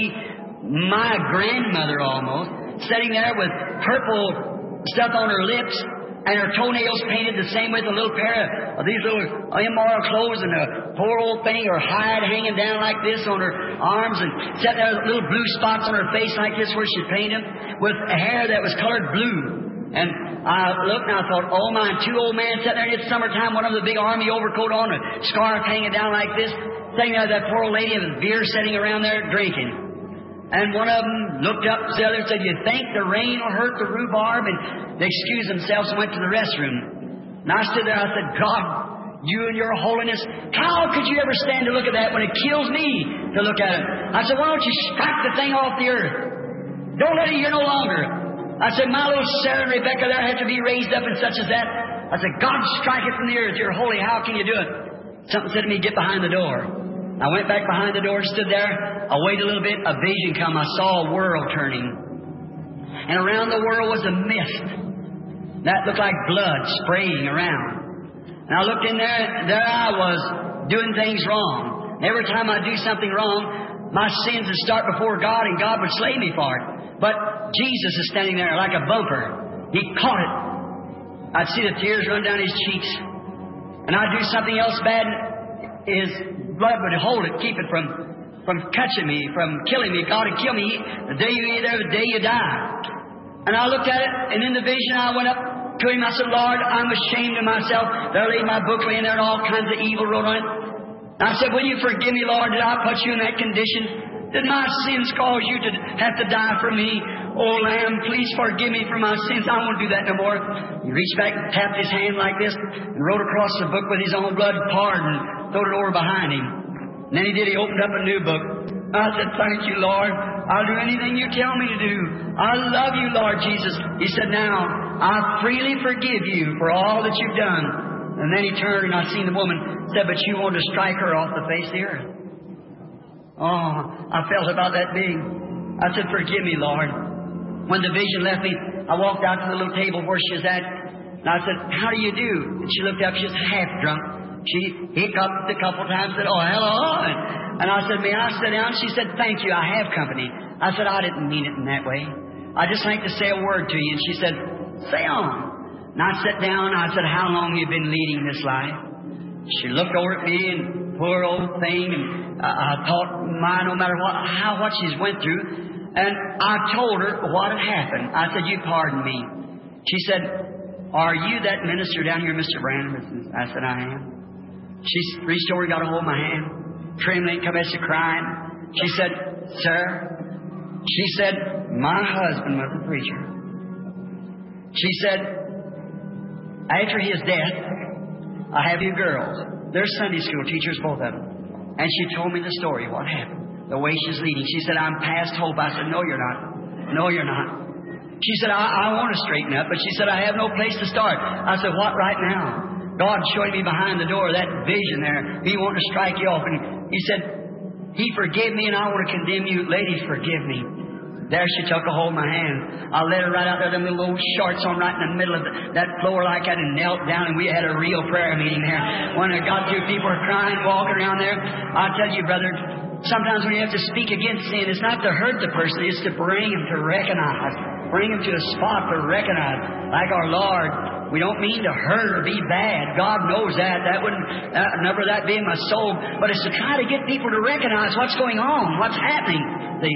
my grandmother almost, sitting there with purple stuff on her lips, and her toenails painted the same way with a little pair of these little immoral clothes and a poor old thing, her hide hanging down like this on her arms, and sitting there with little blue spots on her face like this where she painted them, with hair that was colored blue. And I looked and I thought, oh my, two old men sitting there. It's summertime, one of them with a big army overcoat on, a scarf hanging down like this, sitting there, that poor old lady with beer sitting around there drinking. And one of them looked up to the other and said, you think the rain will hurt the rhubarb? And they excused themselves and went to the restroom. And I stood there, I said, God, you and your holiness, how could you ever stand to look at that when it kills me to look at it? I said, why don't you strike the thing off the earth? Don't let it here no longer. I said, my little Sarah and Rebecca there had to be raised up and such as that. I said, God, strike it from the earth. You're holy. How can you do it? Something said to me, get behind the door. I went back behind the door, stood there. I waited a little bit. A vision come. I saw a world turning. And around the world was a mist that looked like blood spraying around. And I looked in there. There I was doing things wrong. And every time I do something wrong, my sins would start before God and God would slay me for it. But Jesus is standing there like a bumper. He caught it. I'd see the tears run down his cheeks. And I'd do something else bad. His blood would hold it, keep it from, from catching me, from killing me. God would kill me. The day you eat there, the day you die. And I looked at it, and in the vision I went up to him. I said, Lord, I'm ashamed of myself. There lay my book laying there and all kinds of evil wrote on it. I said, will you forgive me, Lord? Did I put you in that condition? Did my sins cause you to have to die for me? Oh, Lamb, please forgive me for my sins. I won't do that no more. He reached back and tapped his hand like this and wrote across the book with his own blood, pardon, throwed it over behind him. And then he did. He opened up a new book. I said, thank you, Lord. I'll do anything you tell me to do. I love you, Lord Jesus. He said, now, I freely forgive you for all that you've done. And then he turned and I seen the woman, said, but you want to strike her off the face of the earth. Oh, I felt about that big. I said, forgive me, Lord. When the vision left me, I walked out to the little table where she was at. And I said, how do you do? And she looked up, she was half drunk. She hiccuped a couple times, said, oh, hello. And I said, may I sit down? She said, thank you, I have company. I said, I didn't mean it in that way. I just like to say a word to you. And she said, say on. And I sat down, I said, how long have you been leading this life? She looked over at me and poor old thing, and I, I thought, my, no matter what, how what she's went through. And I told her what had happened. I said, you pardon me. She said, are you that minister down here, Mister Branham? I said, I am. She reached over and got a hold of my hand, trembling, come as to crying. She said, sir, she said, my husband was a preacher. She said, after his death, I have two girls. They're Sunday school teachers, both of them. And she told me the story, what happened, the way she's leading. She said, I'm past hope. I said, no, you're not. No, you're not. She said, I, I want to straighten up. But she said, I have no place to start. I said, what right now? God showed me behind the door, that vision there. He wanted to strike you off. And He said, He forgave me and I want to condemn you. Ladies, forgive me. There she took a hold of my hand. I led her right out there, them little old shorts on right in the middle of the, that floor like that, and knelt down, and we had a real prayer meeting there. When I got through, people were crying, walking around there. I tell you, brother, sometimes when you have to speak against sin, it's not to hurt the person, it's to bring him to recognize. Bring him to a spot to recognize. Like our Lord, we don't mean to hurt or be bad. God knows that. That wouldn't, uh, never that be in my soul. But it's to try to get people to recognize what's going on, what's happening. See?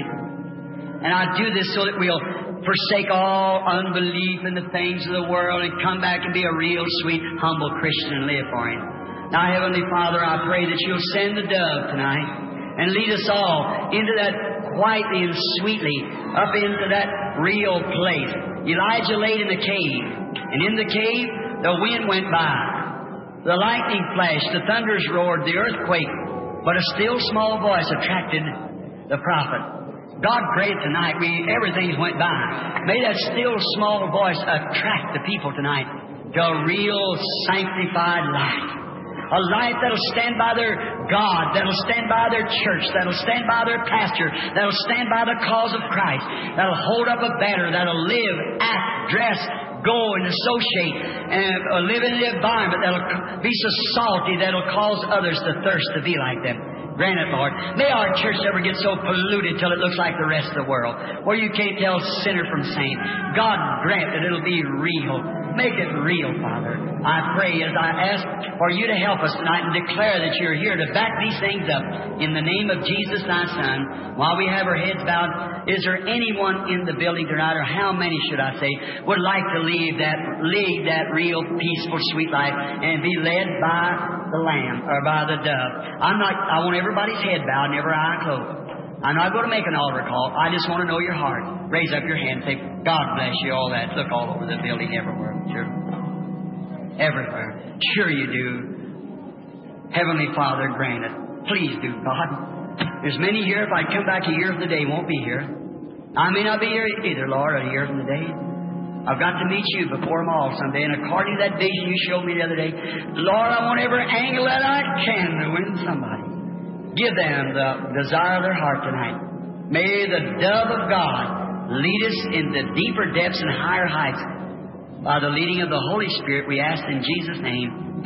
And I do this so that we'll forsake all unbelief in the things of the world and come back and be a real sweet, humble Christian and live for Him. Now, Heavenly Father, I pray that You'll send the dove tonight and lead us all into that quietly and sweetly, up into that real place. Elijah laid in the cave, and in the cave the wind went by, the lightning flashed, the thunders roared, the earth quaked, but a still small voice attracted the prophet. God grant tonight, we everything's went by. May that still small voice attract the people tonight to a real sanctified life. A life that'll stand by their God, that'll stand by their church, that'll stand by their pastor, that'll stand by the cause of Christ, that'll hold up a banner, that'll live, act, dress, go and associate, and uh, live in an environment that'll be so salty that'll cause others to thirst to be like them. Grant it, Lord. May our church never get so polluted till it looks like the rest of the world, where you can't tell sinner from saint. God grant that it'll be real. Make it real, Father. I pray as I ask for You to help us tonight and declare that You're here to back these things up. In the name of Jesus, Thy Son, while we have our heads bowed, is there anyone in the building tonight, or how many should I say, would like to lead that, lead that real peaceful, sweet life and be led by the Lamb or by the dove? I'm not, I want everybody's head bowed and every eye closed. I'm not going to make an altar call. I just want to know your heart. Raise up your hand and say, God bless you, all that. Look all over the building, everywhere. Sure. Everywhere. Sure you do. Heavenly Father, grant it. Please do, God. There's many here. If I come back a year from the day, won't be here. I may not be here either, Lord, a year from the day. I've got to meet You before them all someday. And according to that vision You showed me the other day, Lord, I want every angle that I can to win somebody. Give them the desire of their heart tonight. May the dove of God lead us into deeper depths and higher heights. By the leading of the Holy Spirit, we ask in Jesus' name,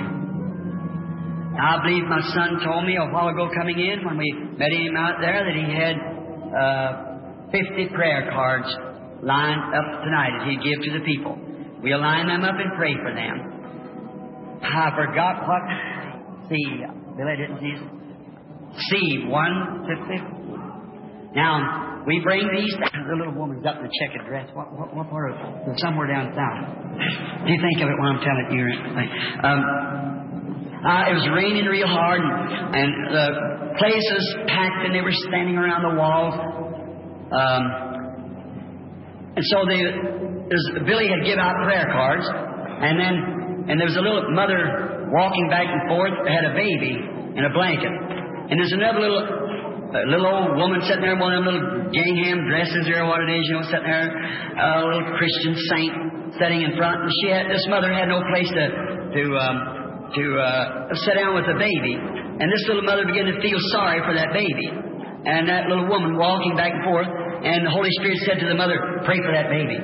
amen. Now, I believe my son told me a while ago coming in, when we met him out there, that he had uh, fifty prayer cards lined up tonight that he'd give to the people. We'll line them up and pray for them. I forgot what... See, Billy didn't see it. See, one to fifty. Now, we bring these... The little woman's up in the checkered dress. What, what, what part of it? Somewhere down south. Do you think of it when I'm telling you? Um, Uh, it was raining real hard, and, and the place was packed, and they were standing around the walls. Um, and so they, there's, Billy had given out prayer cards, and then and there was a little mother walking back and forth, had a baby in a blanket, and there's another little a little old woman sitting there in one of them little gingham dresses or what it is, you know, sitting there, a little Christian saint sitting in front, and she had this mother had no place to to. Um, to uh, sit down with the baby. And this little mother began to feel sorry for that baby. And that little woman walking back and forth, and the Holy Spirit said to the mother, pray for that baby.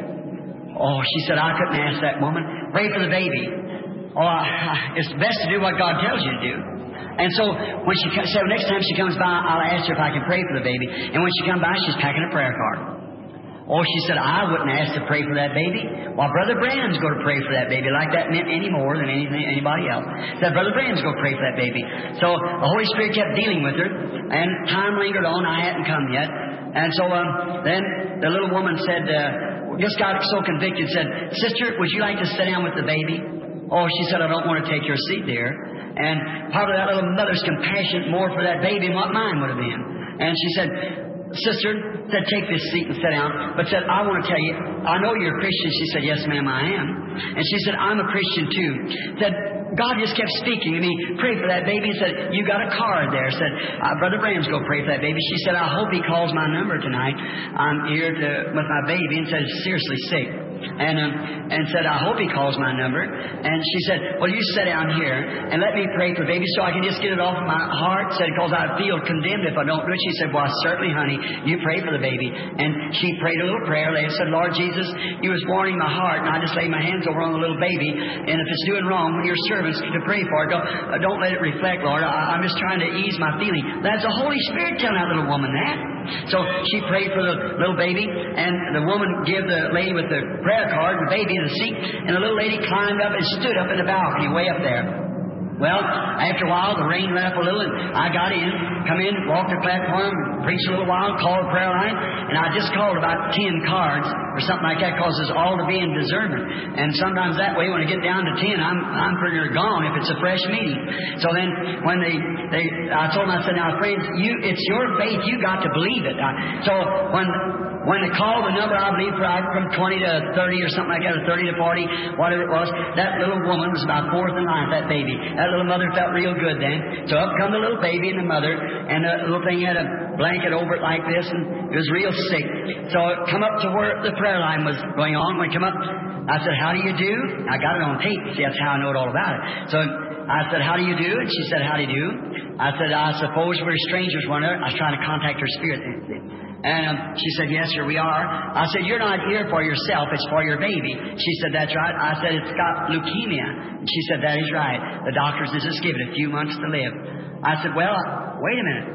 Oh, she said, I couldn't ask that woman. Pray for the baby. Oh, I, I, it's best to do what God tells you to do. And so when she said, next time she comes by, I'll ask her if I can pray for the baby. And when she comes by, she's packing a prayer card. Oh, she said, I wouldn't ask to pray for that baby. Well, Brother Branham's going to pray for that baby. Like that meant any more than anything anybody else. Said, Brother Branham's going to pray for that baby. So the Holy Spirit kept dealing with her, and time lingered on. I hadn't come yet. And so um, then the little woman said, uh, just got so convicted, said, Sister, would you like to sit down with the baby? Oh, she said, I don't want to take your seat there. And part of that little mother's compassion more for that baby than what mine would have been. And she said, Sister, said, take this seat and sit down. But said, I want to tell you, I know you're a Christian. She said, yes, ma'am, I am. And she said, I'm a Christian too. Said, God just kept speaking to me. Pray for that baby. Said, you got a card there. Said, uh, Brother Branham's going to pray for that baby. She said, I hope he calls my number tonight. I'm here to, with my baby, and said, seriously sick. And um, and said, I hope he calls my number. And she said, well, you sit down here and let me pray for baby so I can just get it off of my heart. Said, because I feel condemned if I don't do it. She said, well, certainly, honey, you pray for the baby. And she prayed a little prayer. They said, Lord Jesus, you was warning my heart, and I just lay my hands over on the little baby. And if it's doing wrong, when your servants to pray for it, don't, uh, don't let it reflect, Lord. I, I'm just trying to ease my feeling. That's the Holy Spirit telling that little woman that. So she prayed for the little baby, and the woman gave the lady with the prayer card, the baby, the seat, and the little lady climbed up and stood up in the balcony way up there. Well, after a while, the rain let up a little, and I got in, come in, walked the platform, preached a little while, called a prayer line, and I just called about ten cards or something like that, because it's all to be in discernment. And sometimes that way, when I get down to ten, I'm I'm pretty near gone if it's a fresh meeting. So then, when they, they I told them, I said, now, friends, you it's your faith, you got to believe it. I, so when When they called the number, I believe, from twenty to thirty or something like that, or thirty to forty, whatever it was, that little woman was about fourth in line, that baby. That little mother felt real good then. So up come the little baby and the mother, and the little thing had a blanket over it like this, and it was real sick. So it come up to where the prayer line was going on. When it come up, I said, how do you do? I got it on tape. See, that's how I know it all about it. So I said, how do you do? And she said, how do you do? I said, I suppose we're strangers one another. I was trying to contact her spirit. And um, she said, yes, sir, we are. I said, you're not here for yourself, it's for your baby. She said, that's right. I said, it's got leukemia. And she said, that is right. The doctors just give it a few months to live. I said, well, wait a minute.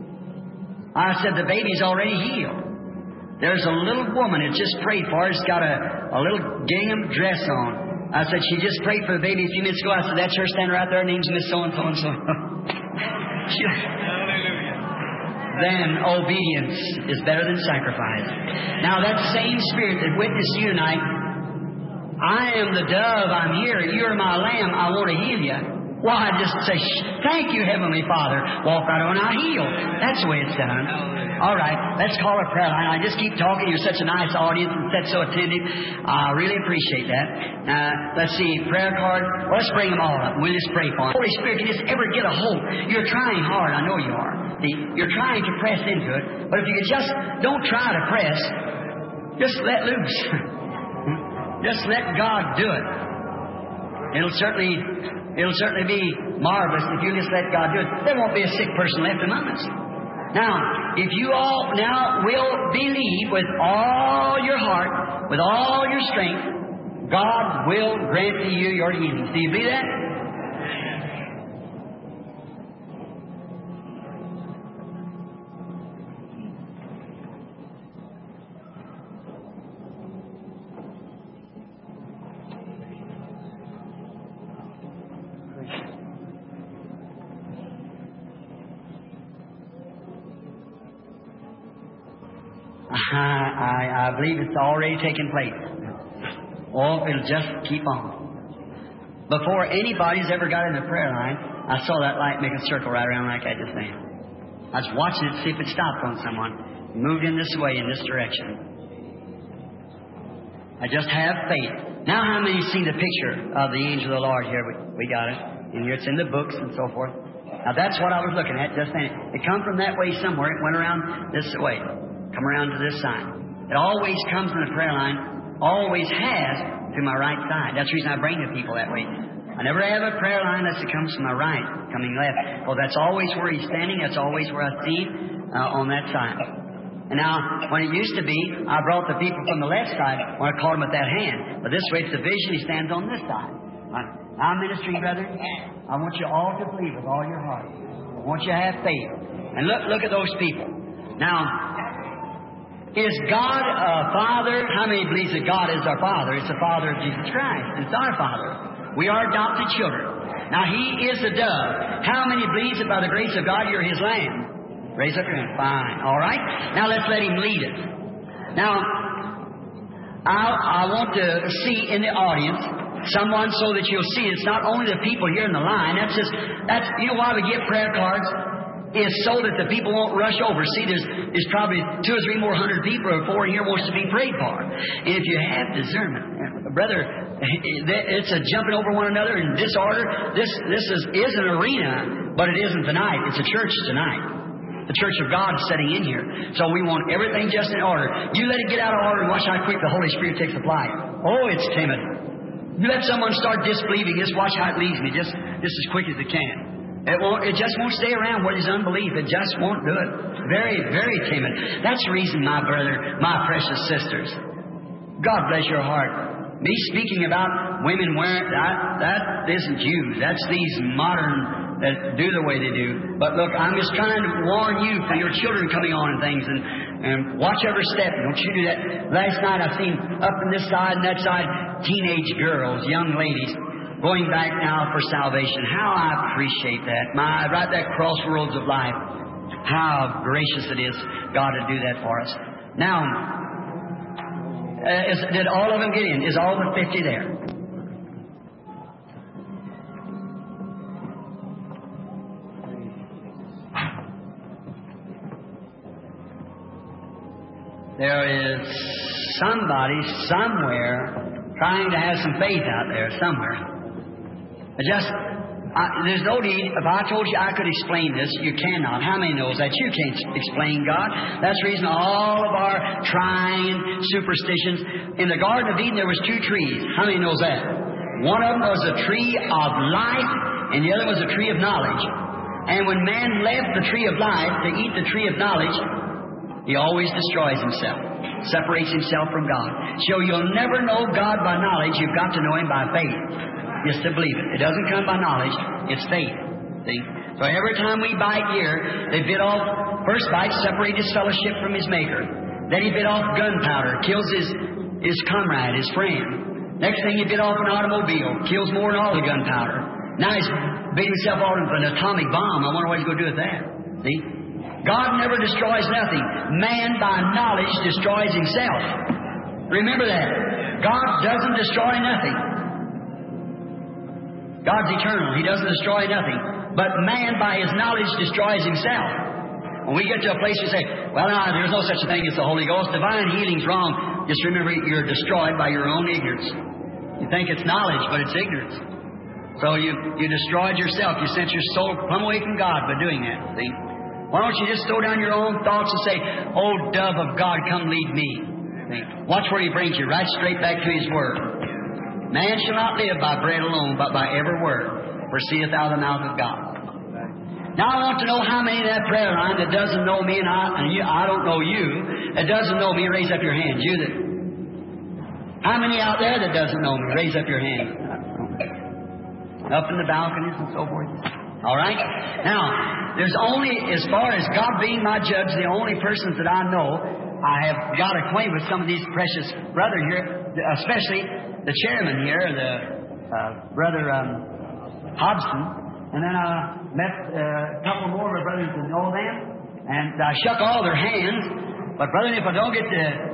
I said, the baby's already healed. There's a little woman that just prayed for her. She's got a, a little gingham dress on. I said, she just prayed for the baby a few minutes ago. I said, that's her standing right there. Her name's Miss So-and-so and so. Then obedience is better than sacrifice. Now that same Spirit that witnessed you tonight, I am the dove, I'm here, you're my lamb, I want to heal you. Well, I just say, thank you, Heavenly Father. Walk right on, I heal. That's the way it's done. All right, let's call a prayer line. I just keep talking. You're such a nice audience and such so attentive. I really appreciate that. Uh, let's see, prayer card. Well, let's bring them all up. We'll just pray for them. Holy Spirit, you just ever get a hold. You're trying hard. I know you are. See, you're trying to press into it. But if you could just don't try to press, just let loose. Just let God do it. It'll certainly, it'll certainly be marvelous if you just let God do it. There won't be a sick person left among us. Now, if you all now will believe with all your heart, with all your strength, God will grant to you your healing. Do you believe that? I, I, I believe it's already taken place. Oh, it'll just keep on. Before anybody's ever got in the prayer line, I saw that light make a circle right around like that just then. I was watching it to see if it stopped on someone. It moved in this way, in this direction. I just have faith. Now how many see the picture of the angel of the Lord here? We, we got it. And here it's in the books and so forth. Now that's what I was looking at just then. It come from that way somewhere. It went around this way. Come around to this side. It always comes in the prayer line. Always has to my right side. That's the reason I bring the people that way. I never have a prayer line unless it comes from my right, coming left. Well, that's always where he's standing. That's always where I see uh, on that side. And now, when it used to be, I brought the people from the left side when I caught them with that hand. But this way, it's a vision. He stands on this side. I'm ministering, brethren. I want you all to believe with all your heart. I want you to have faith. And look, look at those people. Now, is God a Father? How many believes that God is our Father? It's the Father of Jesus Christ. It's our Father. We are adopted children. Now, He is the dove. How many believes that by the grace of God you're His lamb? Raise up your hand. Fine. All right. Now let's let Him lead us. Now, I, I want to see in the audience someone so that you'll see it's not only the people here in the line. That's just, that's, you know why we get prayer cards? Is so that the people won't rush over. See, there's, there's probably two or three more hundred people or four in here wants to be prayed for. And if you have discernment, brother, it's a jumping over one another in disorder. This, this is, is an arena, but it isn't tonight. It's a church tonight. The church of God is setting in here. So we want everything just in order. You let it get out of order and watch how quick the Holy Spirit takes the flight. Oh, it's timid. You let someone start disbelieving this, watch how it leaves me just, just as quick as it can. It won't, it just won't stay around what is unbelief. It just won't do it. Very, very timid. That's the reason, my brother, my precious sisters. God bless your heart. Me speaking about women wearing, that, that isn't Jews. That's these modern that do the way they do. But look, I'm just trying to warn you for your children coming on and things, and, and watch every step. Don't you do that. Last night I seen up on this side and that side teenage girls, young ladies, going back now for salvation. How I appreciate that. My, right that crossroads of life. How gracious it is God to do that for us. Now, uh, is, did all of them get in? Is all the fifty there? There is somebody somewhere trying to have some faith out there somewhere. I just, I, there's no need. If I told you I could explain this, you cannot. How many knows that you can't explain God? That's the reason all of our trying superstitions. In the Garden of Eden, there was two trees. How many knows that? One of them was a tree of life, and the other was a tree of knowledge. And when man left the tree of life to eat the tree of knowledge, he always destroys himself, separates himself from God. So you'll never know God by knowledge. You've got to know Him by faith. Just to believe it. It doesn't come by knowledge. It's faith. See? So every time we bite here, they bit off, first bite, separate his fellowship from his Maker. Then he bit off gunpowder, kills his, his comrade, his friend. Next thing he bit off an automobile, kills more than all the gunpowder. Now he's bit himself off with an atomic bomb. I wonder what he's going to do with that. See? God never destroys nothing. Man, by knowledge, destroys himself. Remember that. God doesn't destroy nothing. God's eternal. He doesn't destroy nothing. But man, by his knowledge, destroys himself. When we get to a place we say, well, no, there's no such a thing as the Holy Ghost. Divine healing's wrong. Just remember, you're destroyed by your own ignorance. You think it's knowledge, but it's ignorance. So you, you destroyed yourself. You sent your soul plumb away from God by doing that. See? Why don't you just throw down your own thoughts and say, oh, dove of God, come lead me. See? Watch where He brings you, right straight back to His Word. Man shall not live by bread alone, but by every word proceedeth out of the mouth of God. Now I want to know how many in that prayer line that doesn't know me, and I, and you, I don't know you, that doesn't know me, raise up your hand. You that. How many out there that doesn't know me? Raise up your hand. Up in the balconies and so forth. All right? Now, there's only, as far as God being my judge, the only persons that I know, I have got acquainted with some of these precious brothers here, especially the chairman here, the uh, brother um, Hobson, and then I met uh, a couple more of my brothers that know them, and I shook all their hands. But brother, if I don't get to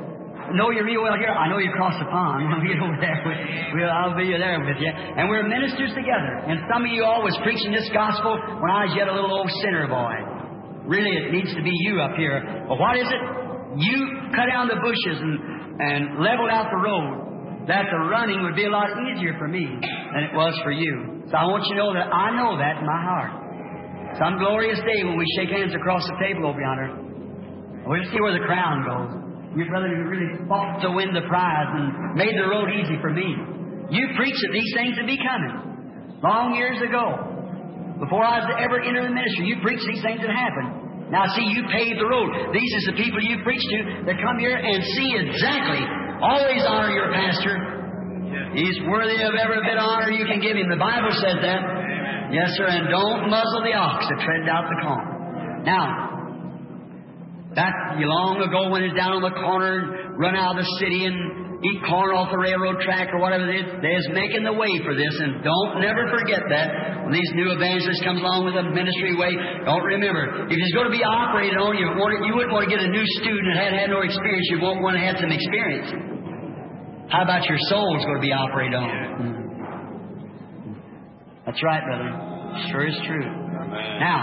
know you real well here. I know you across the pond. We'll get over there. We'll, I'll be there with you. And we're ministers together. And some of you all was preaching this gospel when I was yet a little old sinner boy. Really, it needs to be you up here. But what is it? You cut down the bushes and, and leveled out the road. That the running would be a lot easier for me than it was for you. So I want you to know that I know that in my heart. Some glorious day when we shake hands across the table over yonder, we'll see where the crown goes. Your brother really fought to win the prize and made the road easy for me. You preached that these things would be coming long years ago. Before I was to ever enter the ministry, you preached these things that happened. Now see, you paved the road. These are the people you preach to that come here and see exactly. Always honor your pastor. He's worthy of every bit of honor you can give him. The Bible says that. Yes, sir, and don't muzzle the ox that tread out the corn. Now, that long ago when it's down on the corner and run out of the city and eat corn off the railroad track or whatever it is, they's making the way for this. And don't never forget that. When these new evangelists comes along with a ministry way, don't remember, if it's going to be operated on, you, you wouldn't want to get a new student that hadn't had no experience. You won't want to have some experience. How about your soul's going to be operated on? Mm-hmm. That's right, brother. Sure is true. Amen. Now,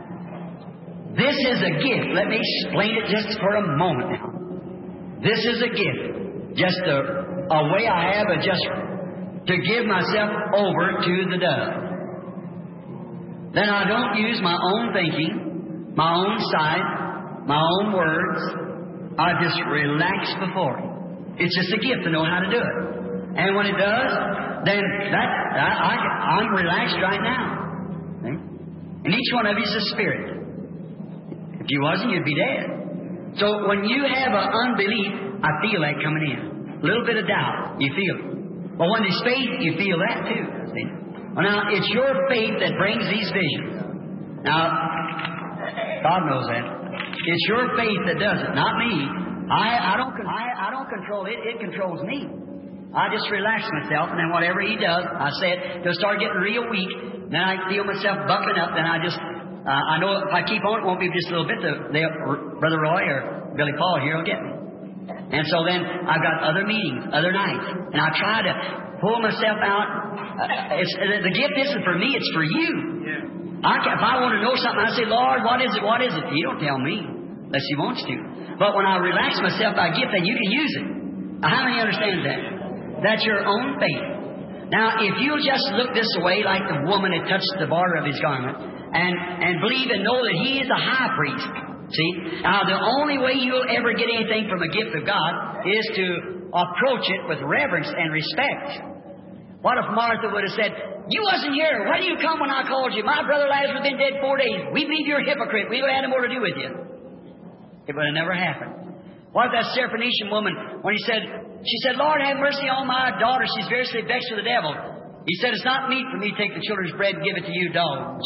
this is a gift. Let me explain it just for a moment now. This is a gift. Just a, a way I have of just to give myself over to the dove. Then I don't use my own thinking, my own sight, my own words. I just relax before Him. It's just a gift to know how to do it. And when it does, then that I, I, I'm relaxed right now. See? And each one of you is a spirit. If you wasn't, you'd be dead. So when you have an unbelief, I feel that coming in. A little bit of doubt, you feel it. But when there's faith, you feel that too. See? Well, now, it's your faith that brings these visions. Now, God knows that. It's your faith that does it, not me. I, I don't I, I don't control it. It controls me. I just relax myself, and then whatever He does, I say it, it'll start getting real weak. Then I feel myself buckling up. Then I just, uh, I know if I keep on, it won't be just a little bit. The, they, Brother Roy or Billy Paul here will get me. And so then I've got other meetings, other nights, and I try to pull myself out. Uh, it's, the gift isn't for me; it's for you. Yeah. I can, if I want to know something, I say, Lord, what is it? What is it? He don't tell me unless He wants to. But when I relax myself by gift, then you can use it. Now, how many understand that? That's your own faith. Now, if you'll just look this way like the woman that touched the border of His garment and, and believe and know that He is a high priest. See? Now, the only way you'll ever get anything from a gift of God is to approach it with reverence and respect. What if Martha would have said, you wasn't here. Why do you come when I called you? My brother Lazarus has been dead four days. We believe you're a hypocrite. We don't have no more to do with you. It would have never happened. What if that Syrophoenician woman, when he said, she said, Lord, have mercy on my daughter. She's variously vexed with the devil. He said, it's not meet for me to take the children's bread and give it to you dogs.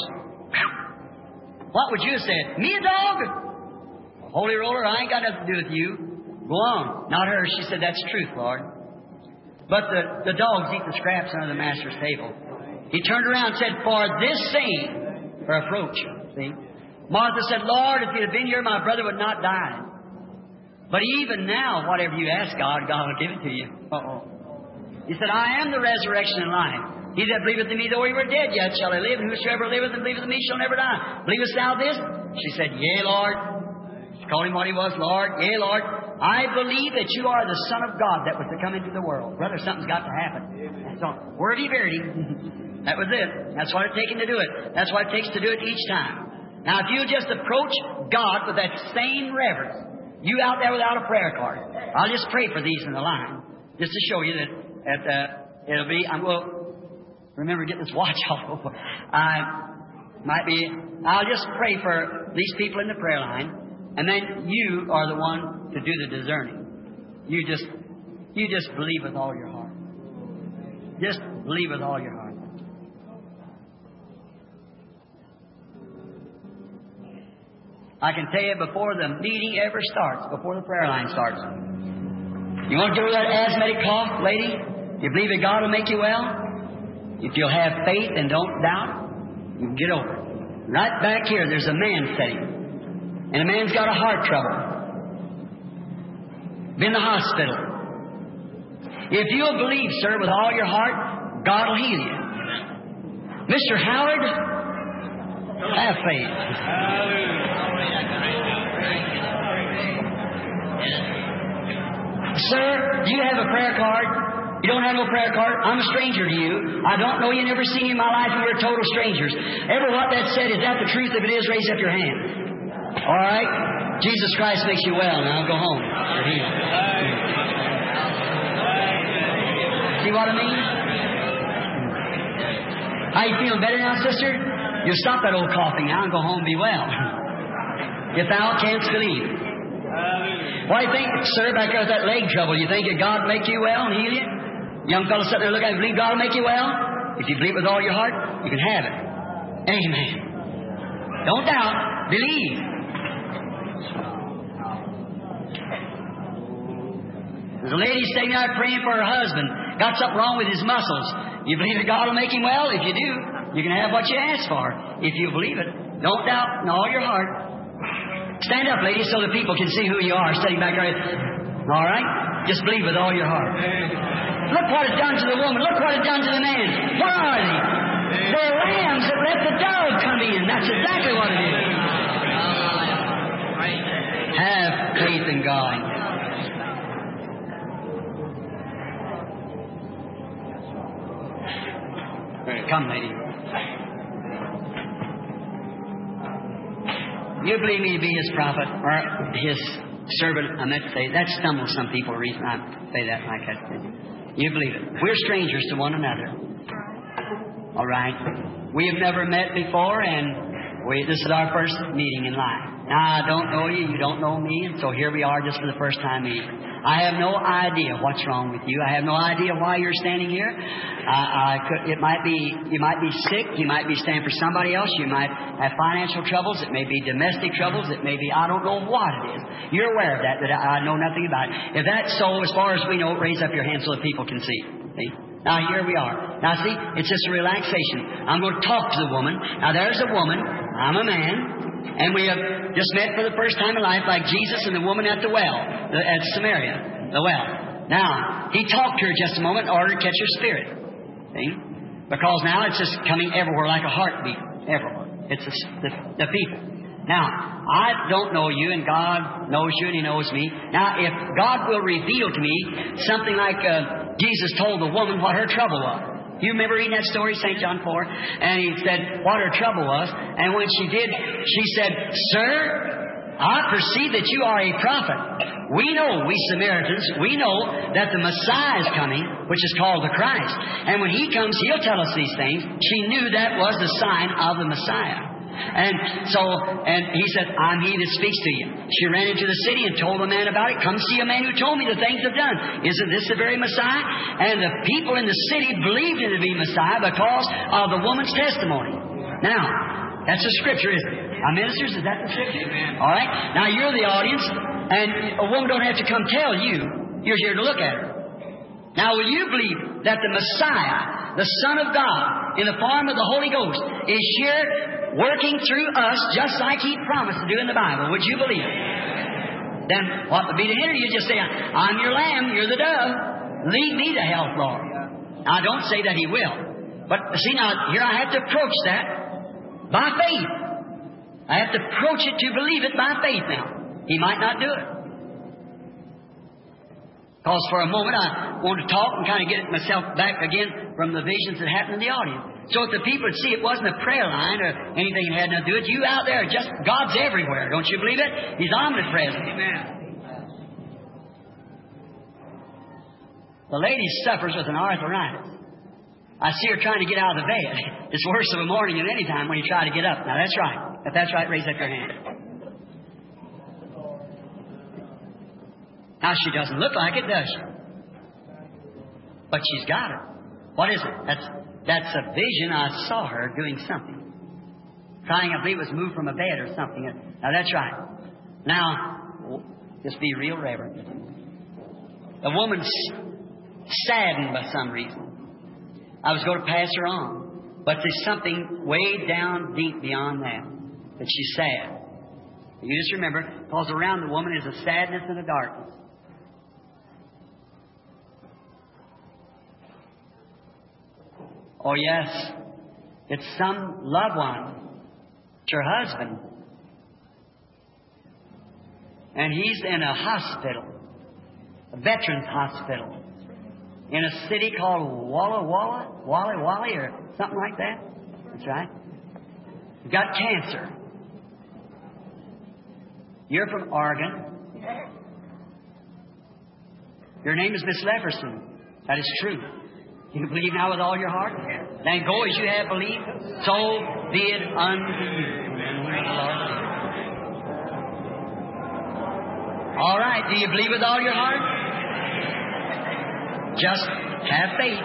What would you have said? Me a dog? Holy roller, I ain't got nothing to do with you. Go on. Not her. She said, that's truth, Lord. But the, the dogs eat the scraps under the master's table. He turned around and said, for this saying, her approach, see? Martha said, Lord, if you'd have been here, my brother would not die. But even now, whatever you ask God, God will give it to you. Uh-oh. He said, I am the resurrection and life. He that believeth in me, though he were dead, yet shall he live. And whosoever liveth and believeth in me shall never die. Believest thou this? She said, yea, Lord. She called him what he was, Lord. Yea, Lord. I believe that you are the Son of God that was to come into the world. Brother, something's got to happen. That's all. Where have you buried him? That was it. That's what it taken to do it. That's what it takes to do it each time. Now, if you just approach God with that same reverence, you out there without a prayer card, I'll just pray for these in the line, just to show you that, that uh, it'll be, I'm going to remember to get this watch off. I might be, I'll just pray for these people in the prayer line, and then you are the one to do the discerning. You just, you just believe with all your heart. Just believe with all your heart. I can tell you before the meeting ever starts, before the prayer line starts. You want to get rid of that asthmatic cough, lady? You believe that God will make you well? If you'll have faith and don't doubt, you can get over it. Right back here, there's a man sitting. And the man's got a heart trouble. been in the hospital. If you'll believe, sir, with all your heart, God will heal you. Mister Howard, have faith. Sir, do you have a prayer card? You don't have no prayer card? I'm a stranger to you. I don't know you, never seen you in my life, and we're total strangers. Ever what that said, is that the truth? If it is, raise up your hand. All right? Jesus Christ makes you well. Now go home. You're healed. See what I mean? How you feeling better now, sister? You'll stop that old coughing now and go home and be well. If thou canst believe. What do you think, sir, back there with that leg trouble? You think that God will make you well and heal you? Young fellow sitting there looking at you, believe God will make you well? If you believe with all your heart, you can have it. Amen. Don't doubt. Believe. There's a lady sitting there praying for her husband. Got something wrong with his muscles. You believe that God will make him well? If you do, you can have what you ask for. If you believe it. Don't doubt in all your heart. Stand up, ladies, so the people can see who you are, sitting back there. All right? Just believe with all your heart. Look what it's done to the woman. Look what it's done to the man. Where are they? They're lambs that let the dove come in. That's exactly what it is. Have faith in God. Come, lady. You believe me to be His prophet or His servant? I meant to say that stumbles some people. The reason I say that like that. You believe it. We're strangers to one another. All right. We have never met before, and we, this is our first meeting in life. Now, I don't know you. You don't know me, and so here we are just for the first time meeting. I have no idea what's wrong with you. I have no idea why you're standing here. I, I could, it might be you might be sick. You might be standing for somebody else. You might have financial troubles. It may be domestic troubles. It may be I don't know what it is. You're aware of that. That I, I know nothing about it. If that's so, as far as we know, raise up your hand so that people can see. See? Now here we are. Now see, it's just a relaxation. I'm going to talk to the woman. Now there's a woman. I'm a man. And we have just met for the first time in life, like Jesus and the woman at the well, at Samaria, the well. Now, He talked to her just a moment in order to catch her spirit. See? Because now it's just coming everywhere like a heartbeat. Everywhere. It's the, the, the people. Now, I don't know you, and God knows you, and He knows me. Now, if God will reveal to me something like uh, Jesus told the woman what her trouble was. You remember reading that story, Saint John four? And He said what her trouble was. And when she did, she said, Sir, I perceive that you are a prophet. We know, we Samaritans, we know that the Messiah is coming, which is called the Christ. And when He comes, He'll tell us these things. She knew that was the sign of the Messiah. And so, and he said, I'm he that speaks to you. She ran into the city and told the man about it. Come see a man who told me the things I've done. Isn't this the very Messiah? And the people in the city believed him to be Messiah because of the woman's testimony. Now, that's the Scripture, isn't it? Our ministers, is that the Scripture? Amen. All right. Now, you're the audience, and a woman don't have to come tell you. You're here to look at her. Now, will you believe that the Messiah, the Son of God, in the form of the Holy Ghost, is here working through us just like He promised to do in the Bible? Would you believe it? Then what would be the hinder? You just say, I'm your lamb, you're the dove. Lead me to health, Lord. Now, I don't say that He will. But see, now, here I have to approach that by faith. I have to approach it to believe it by faith now. He might not do it. Because for a moment I wanted to talk and kind of get myself back again from the visions that happened in the audience. So if the people would see it wasn't a prayer line or anything that had nothing to do with it, you out there, just God's everywhere. Don't you believe it? He's omnipresent. Amen. The lady suffers with an arthritis. I see her trying to get out of the bed. It's worse of a morning than any time when you try to get up. Now that's right. If that's right, raise up your hand. Now, she doesn't look like it, does she? But she's got it. What is it? That's that's a vision. I saw her doing something. Trying, I believe it was moved from a bed or something. Now, that's right. Now, just be real reverent. The woman's saddened by some reason. I was going to pass her on. But there's something way down deep beyond that, that she's sad. You just remember, because around the woman is a sadness and a darkness. Oh, yes. It's some loved one. It's your husband. And he's in a hospital, a veterans hospital, in a city called Walla Walla, Wally Wally, or something like that. That's right. You've got cancer. You're from Oregon. Your name is Miss Leverson. That is true. You believe now with all your heart? Then go as you have believed. So be it unto you. All right. Do you believe with all your heart? Just have faith.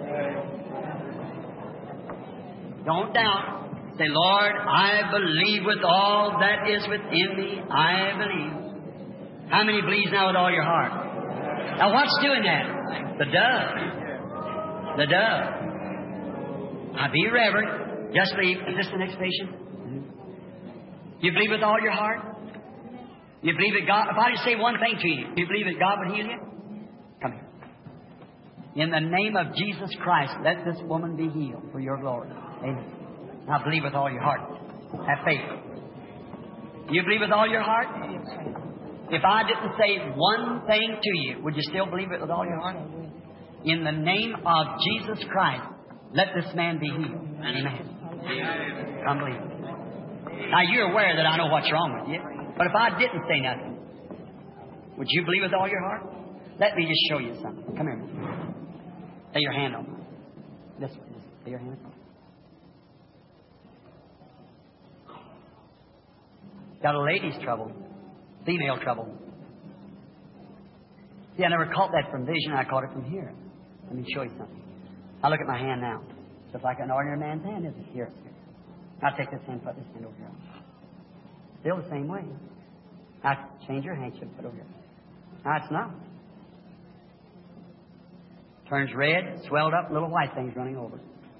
Don't doubt. Say, Lord, I believe with all that is within me. I believe. How many believes now with all your heart? Now what's doing that? The dove. The dove. Now be reverent. Just believe. Is this the next station? Mm-hmm. You believe with all your heart? You believe that God... If I just say one thing to you, you believe that God would heal you? Come here. In the name of Jesus Christ, let this woman be healed for your glory. Amen. Now believe with all your heart. Have faith. You believe with all your heart? If I didn't say one thing to you, would you still believe it with all your heart? In the name of Jesus Christ, let this man be healed. Amen. Come believe it. Now you're aware that I know what's wrong with you. But if I didn't say nothing, would you believe with all your heart? Let me just show you something. Come here. Lay your hand on me. This way. Lay your hand on me. Got a lady's trouble. Female trouble. See, I never caught that from vision. I caught it from here. Let me show you something. I look at my hand now. It's just like an ordinary man's hand, isn't it? Here. Now take this hand, put this hand over here. Still the same way. Now change your handkerchief, put it over here. Now it's not. Turns red, swelled up, little white things running over.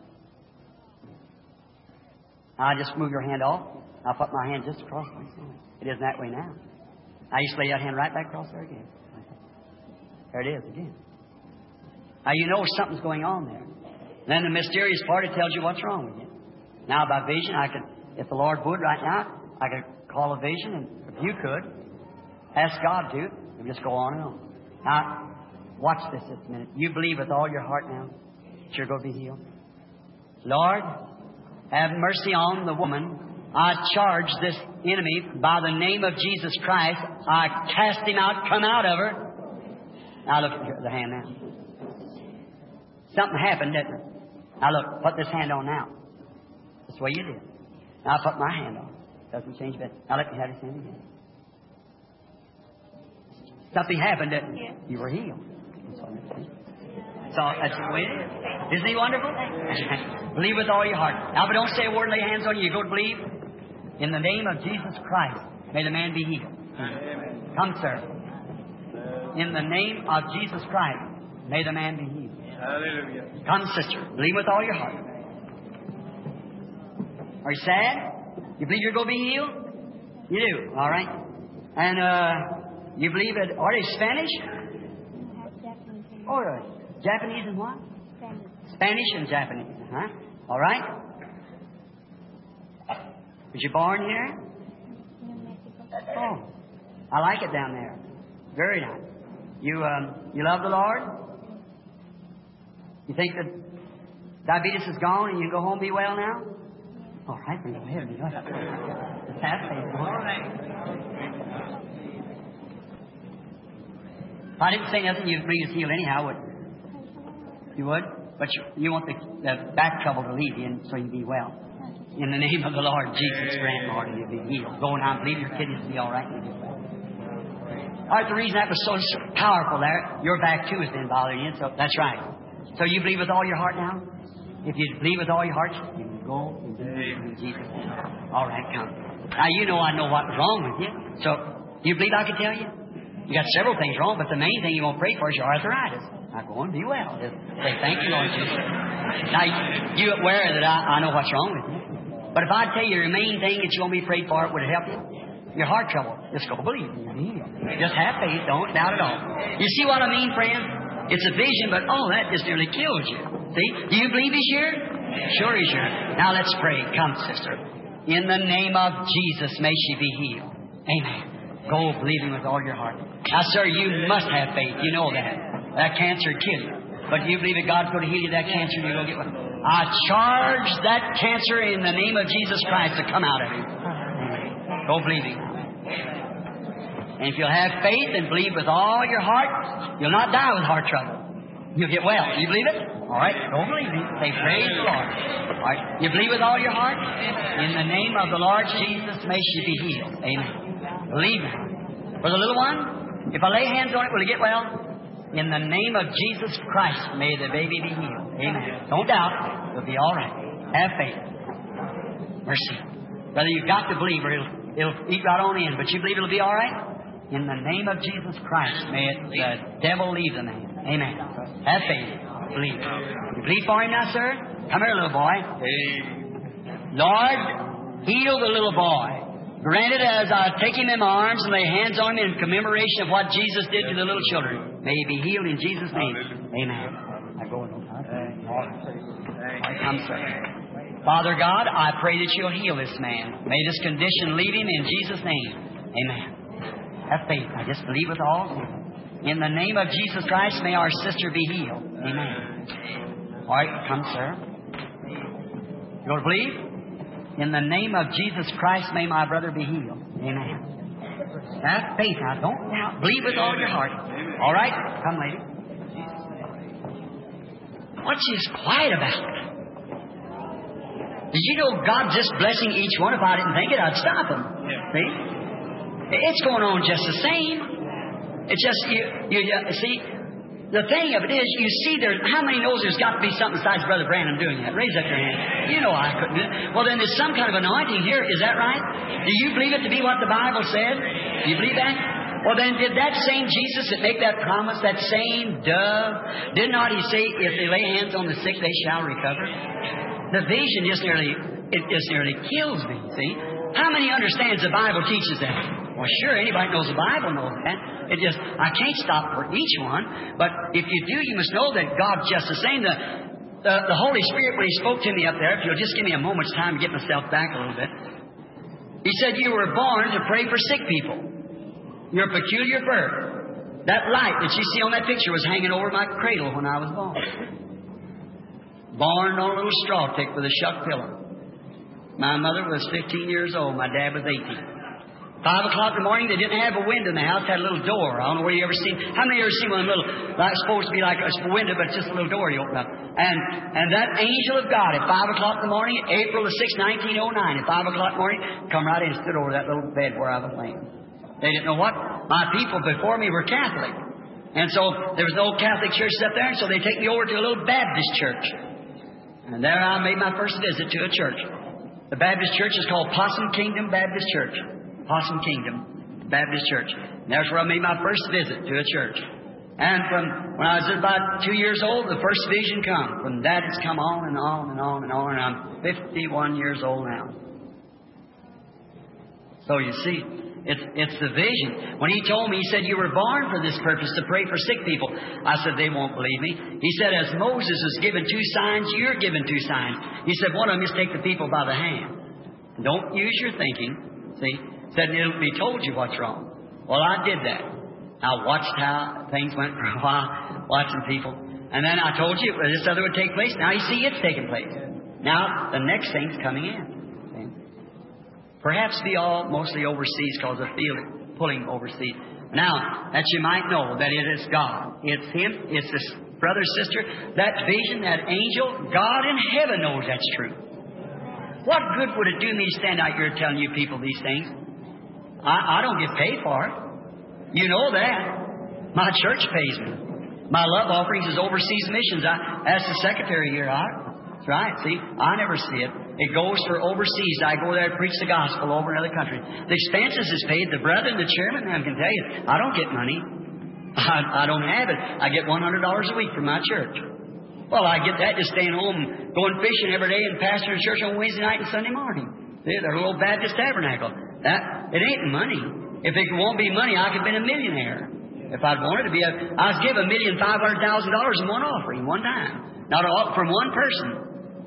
Now I just move your hand off. I'll put my hand just across my hand. It isn't that way now. Now you just lay that hand right back across there again. There it is again. Now you know something's going on there. Then the mysterious part, it tells you what's wrong with you. Now by vision, I could, if the Lord would right now, I could call a vision, and if you could, ask God to, and just go on and on. Now, watch this just a minute. You believe with all your heart now that you're going to be healed? Lord, have mercy on the woman. I charge this enemy by the name of Jesus Christ. I cast him out, come out of her. Now look at the hand now. Something happened, didn't it? Now look, put this hand on now. That's the way you did. Now I put my hand on. Doesn't change a bit. Now let me have his hand again. Something happened, didn't it? Yeah. You were healed. That's all I'm saying. So that's the way it is. Isn't he wonderful? Believe with all your heart. Now, but don't say a word, lay hands on you. You go to believe. In the name of Jesus Christ, may the man be healed. Amen. Come, sir. In the name of Jesus Christ, may the man be healed. Hallelujah. Come, sister. Believe with all your heart. Are you sad? You believe you're going to be healed? You do. All right. And uh, you believe it. Are they Spanish? Oh, uh, Japanese and what? Spanish. Spanish and Japanese. Huh? All right. Was you born here? Oh, I like it down there. Very nice. You um, you love the Lord? You think that diabetes is gone and you can go home and be well now? All right, then go ahead. It's happening. All right. If I didn't say nothing, you'd bring us healed anyhow, would you? You would? But you, you want the, the back trouble to leave you, and so you be well. In the name of the Lord Jesus, grant, Lord, and you'll be healed. Go now and believe your kidneys will be all right. And you'll be well. All right, the reason that was so powerful there, your back too has been bothering you, so that's right. So you believe with all your heart now? If you believe with all your heart, you can go and believe in Jesus' name. All right, come. Now you know I know what's wrong with you. So you believe I can tell you? You got several things wrong, but the main thing you want to pray for is your arthritis. Now go and be well. Just say, thank you, Lord Jesus. Now, you aware that I, I know what's wrong with you. But if I tell you the main thing that you want me to pray for, would it help you? Your heart trouble. Just go believe. Just have faith. Don't doubt at all. You see what I mean, friend? It's a vision, but oh, that just nearly kills you. See? Do you believe He's here? Sure He's sure. Now let's pray. Come, sister. In the name of Jesus, may she be healed. Amen. Go believing with all your heart. Now, sir, you must have faith. You know that. That cancer would kill you. But you believe that God's going to heal you that cancer and you're going to get one. I charge that cancer in the name of Jesus Christ to come out of you. Go believing. And if you'll have faith and believe with all your heart, you'll not die with heart trouble. You'll get well. You believe it? All right. Go believe it. Say, praise the Lord. All right. You believe with all your heart? In the name of the Lord Jesus, may she be healed. Amen. Believe it. For the little one, if I lay hands on it, will it get well? In the name of Jesus Christ, may the baby be healed. Amen. Don't doubt. It'll be all right. Have faith. Mercy. Brother, you've got to believe or it'll, it'll eat right on in. But you believe it'll be all right? In the name of Jesus Christ, may it, the devil leave the man. Amen. Have faith. Believe. You believe for him now, sir? Come here, little boy. Lord, heal the little boy. Grant it as I take him in my arms and lay hands on him in commemoration of what Jesus did to the little children. May he be healed in Jesus' name. Amen. I go on. Come, sir. Father God, I pray that you'll heal this man. May this condition leave him in Jesus' name. Amen. Have faith. I just believe with all. In the name of Jesus Christ, may our sister be healed. Amen. All right, come, sir. You want to believe? In the name of Jesus Christ, may my brother be healed. Amen. Have faith. Now, don't doubt. Believe with all your heart. All right? Come, lady. What's this quiet about? Did you know God just blessing each one? If I didn't think it, I'd stop him. See? It's going on just the same. It's just, you, you, you see, the thing of it is, you see there, how many knows there's got to be something besides Brother Branham doing that? Raise up your hand. You know I couldn't do it. Well, then there's some kind of anointing here. Is that right? Do you believe it to be what the Bible said? Do you believe that? Well, then did that same Jesus that make that promise, that same dove, did not he say, if they lay hands on the sick, they shall recover? The vision just nearly, it just nearly kills me, see? How many understands the Bible teaches that? Well, sure, anybody knows the Bible knows that. It just, I can't stop for each one. But if you do, you must know that God's just the same. The, the, the Holy Spirit, when He spoke to me up there, if you'll just give me a moment's time to get myself back a little bit. He said, you were born to pray for sick people. You're a peculiar bird. That light that you see on that picture was hanging over my cradle when I was born. Born on a little straw tick with a shuck pillow. My mother was fifteen years old. My dad was eighteen. Five o'clock in the morning, they didn't have a window in the house, had a little door. I don't know where you ever seen. How many of you ever seen one of them little, like supposed to be like a window, but it's just a little door you open up. And and that angel of God at five o'clock in the morning, April the sixth, nineteen oh nine, at five o'clock in the morning, come right in and stood over that little bed where I was laying. They didn't know what. My people before me were Catholic. And so there was no Catholic churches up there, and so they take me over to a little Baptist church. And there I made my first visit to a church. The Baptist church is called Possum Kingdom Baptist Church. Possum Kingdom Baptist Church. And there's where I made my first visit to a church. And from when I was about two years old, the first vision come. From that it's come on and on and on and on, and I'm fifty-one years old now. So you see, it's it's the vision. When he told me, he said, you were born for this purpose, to pray for sick people. I said, they won't believe me. He said, as Moses was given two signs, you're given two signs. He said, one of them is take the people by the hand. Don't use your thinking. See? Said it'll be told you what's wrong. Well, I did that. I watched how things went for a while, watching people. And then I told you this other would take place. Now you see it's taking place. Now the next thing's coming in. See? Perhaps be all mostly overseas because of feeling pulling overseas. Now, that you might know that it is God. It's Him. It's this brother, sister. That vision, that angel, God in heaven knows that's true. What good would it do me to stand out here telling you people these things? I, I don't get paid for it. You know that. My church pays me. My love offerings is overseas missions. I asked the secretary here. I, that's right. See, I never see it. It goes for overseas. I go there to preach the gospel over in other countries. The expenses is paid. The brother and the chairman, I can tell you, I don't get money. I, I don't have it. I get one hundred dollars a week from my church. Well, I get that just staying home, going fishing every day, and pastoring church on Wednesday night and Sunday morning. See, there's a little Baptist tabernacle. That it ain't money. If it won't be money, I could have been a millionaire. If I'd wanted to be a, I was given a million five hundred thousand dollars in one offering, one time, not all from one person.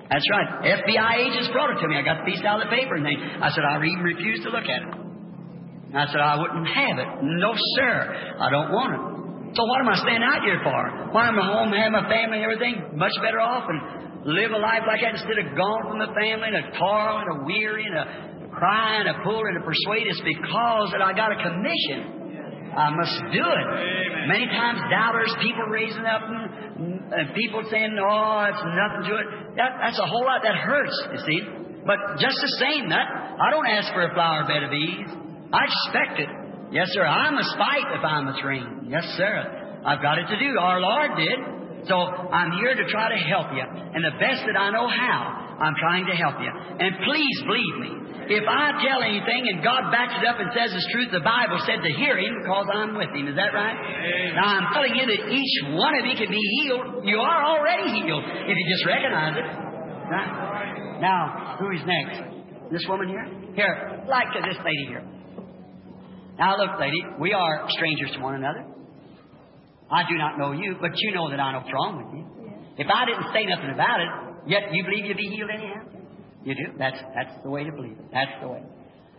That's right. F B I agents brought it to me. I got the piece out of the paper and they, I said, I even refused to look at it. And I said, I wouldn't have it. No, sir. I don't want it. So what am I staying out here for? Why am I home, have my family and everything? Much better off and live a life like that instead of gone from the family and a toil and a weary and a cry and a pull and a persuade. It's because that I got a commission. I must do it. Amen. Many times doubters, people raising up and, and people saying, oh, it's nothing to it. That, that's a whole lot. That hurts, you see. But just the same, that I don't ask for a flower bed of ease. I expect it. Yes, sir. I must fight if I must reign. Yes, sir. I've got it to do. Our Lord did. So I'm here to try to help you. And the best that I know how, I'm trying to help you. And please believe me. If I tell anything and God backs it up and says it's truth, the Bible said to hear Him because I'm with Him. Is that right? Amen. Now I'm telling you that each one of you can be healed. You are already healed if you just recognize it. Right? Now, who is next? This woman here? Here, like this lady here. Now look, lady, we are strangers to one another. I do not know you, but you know that I know what's wrong with you. If I didn't say nothing about it, yet you believe you'll be healed anyhow? You do? That's that's the way to believe it. That's the way.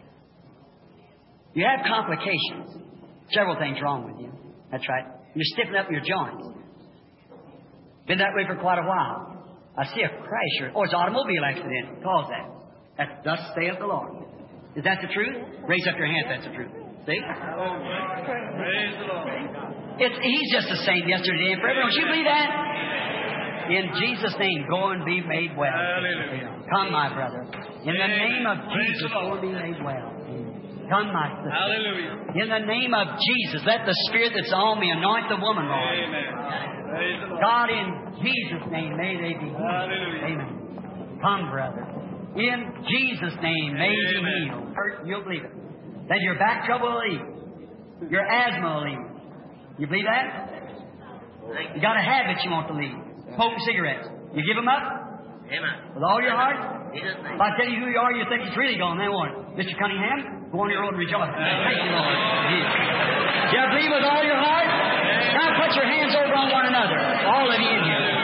You have complications. Several things wrong with you. That's right. You're stiffening up your joints. Been that way for quite a while. I see a crash or it's an automobile accident. Cause that. That's thus saith the Lord. Is that the truth? Raise up your hand if that's the truth. See? Praise the Lord. It's, he's just the same yesterday and forever. Don't you believe that? In Jesus' name, go and be made well. Hallelujah. Come, my brother. In the name of Jesus, go and be made well. Come, my sister. Hallelujah. In the name of Jesus, let the Spirit that's on me anoint the woman, Lord. Amen. Praise the Lord. God, in Jesus' name, may they be healed. Hallelujah. Amen. Come, brother. In Jesus' name, may you be healed. Hurt, you'll believe it. Then your back trouble will leave. Your asthma will leave. You believe that? You got a habit you want to leave. Smoking cigarettes. You give them up? Amen. With all your heart? Jesus' name. If I tell you who you are, you think it's really gone. Then what? Mister Cunningham, go on your road and rejoice. Thank you, Lord. You believe with all your heart? Now put your hands over on one another. All of you in here.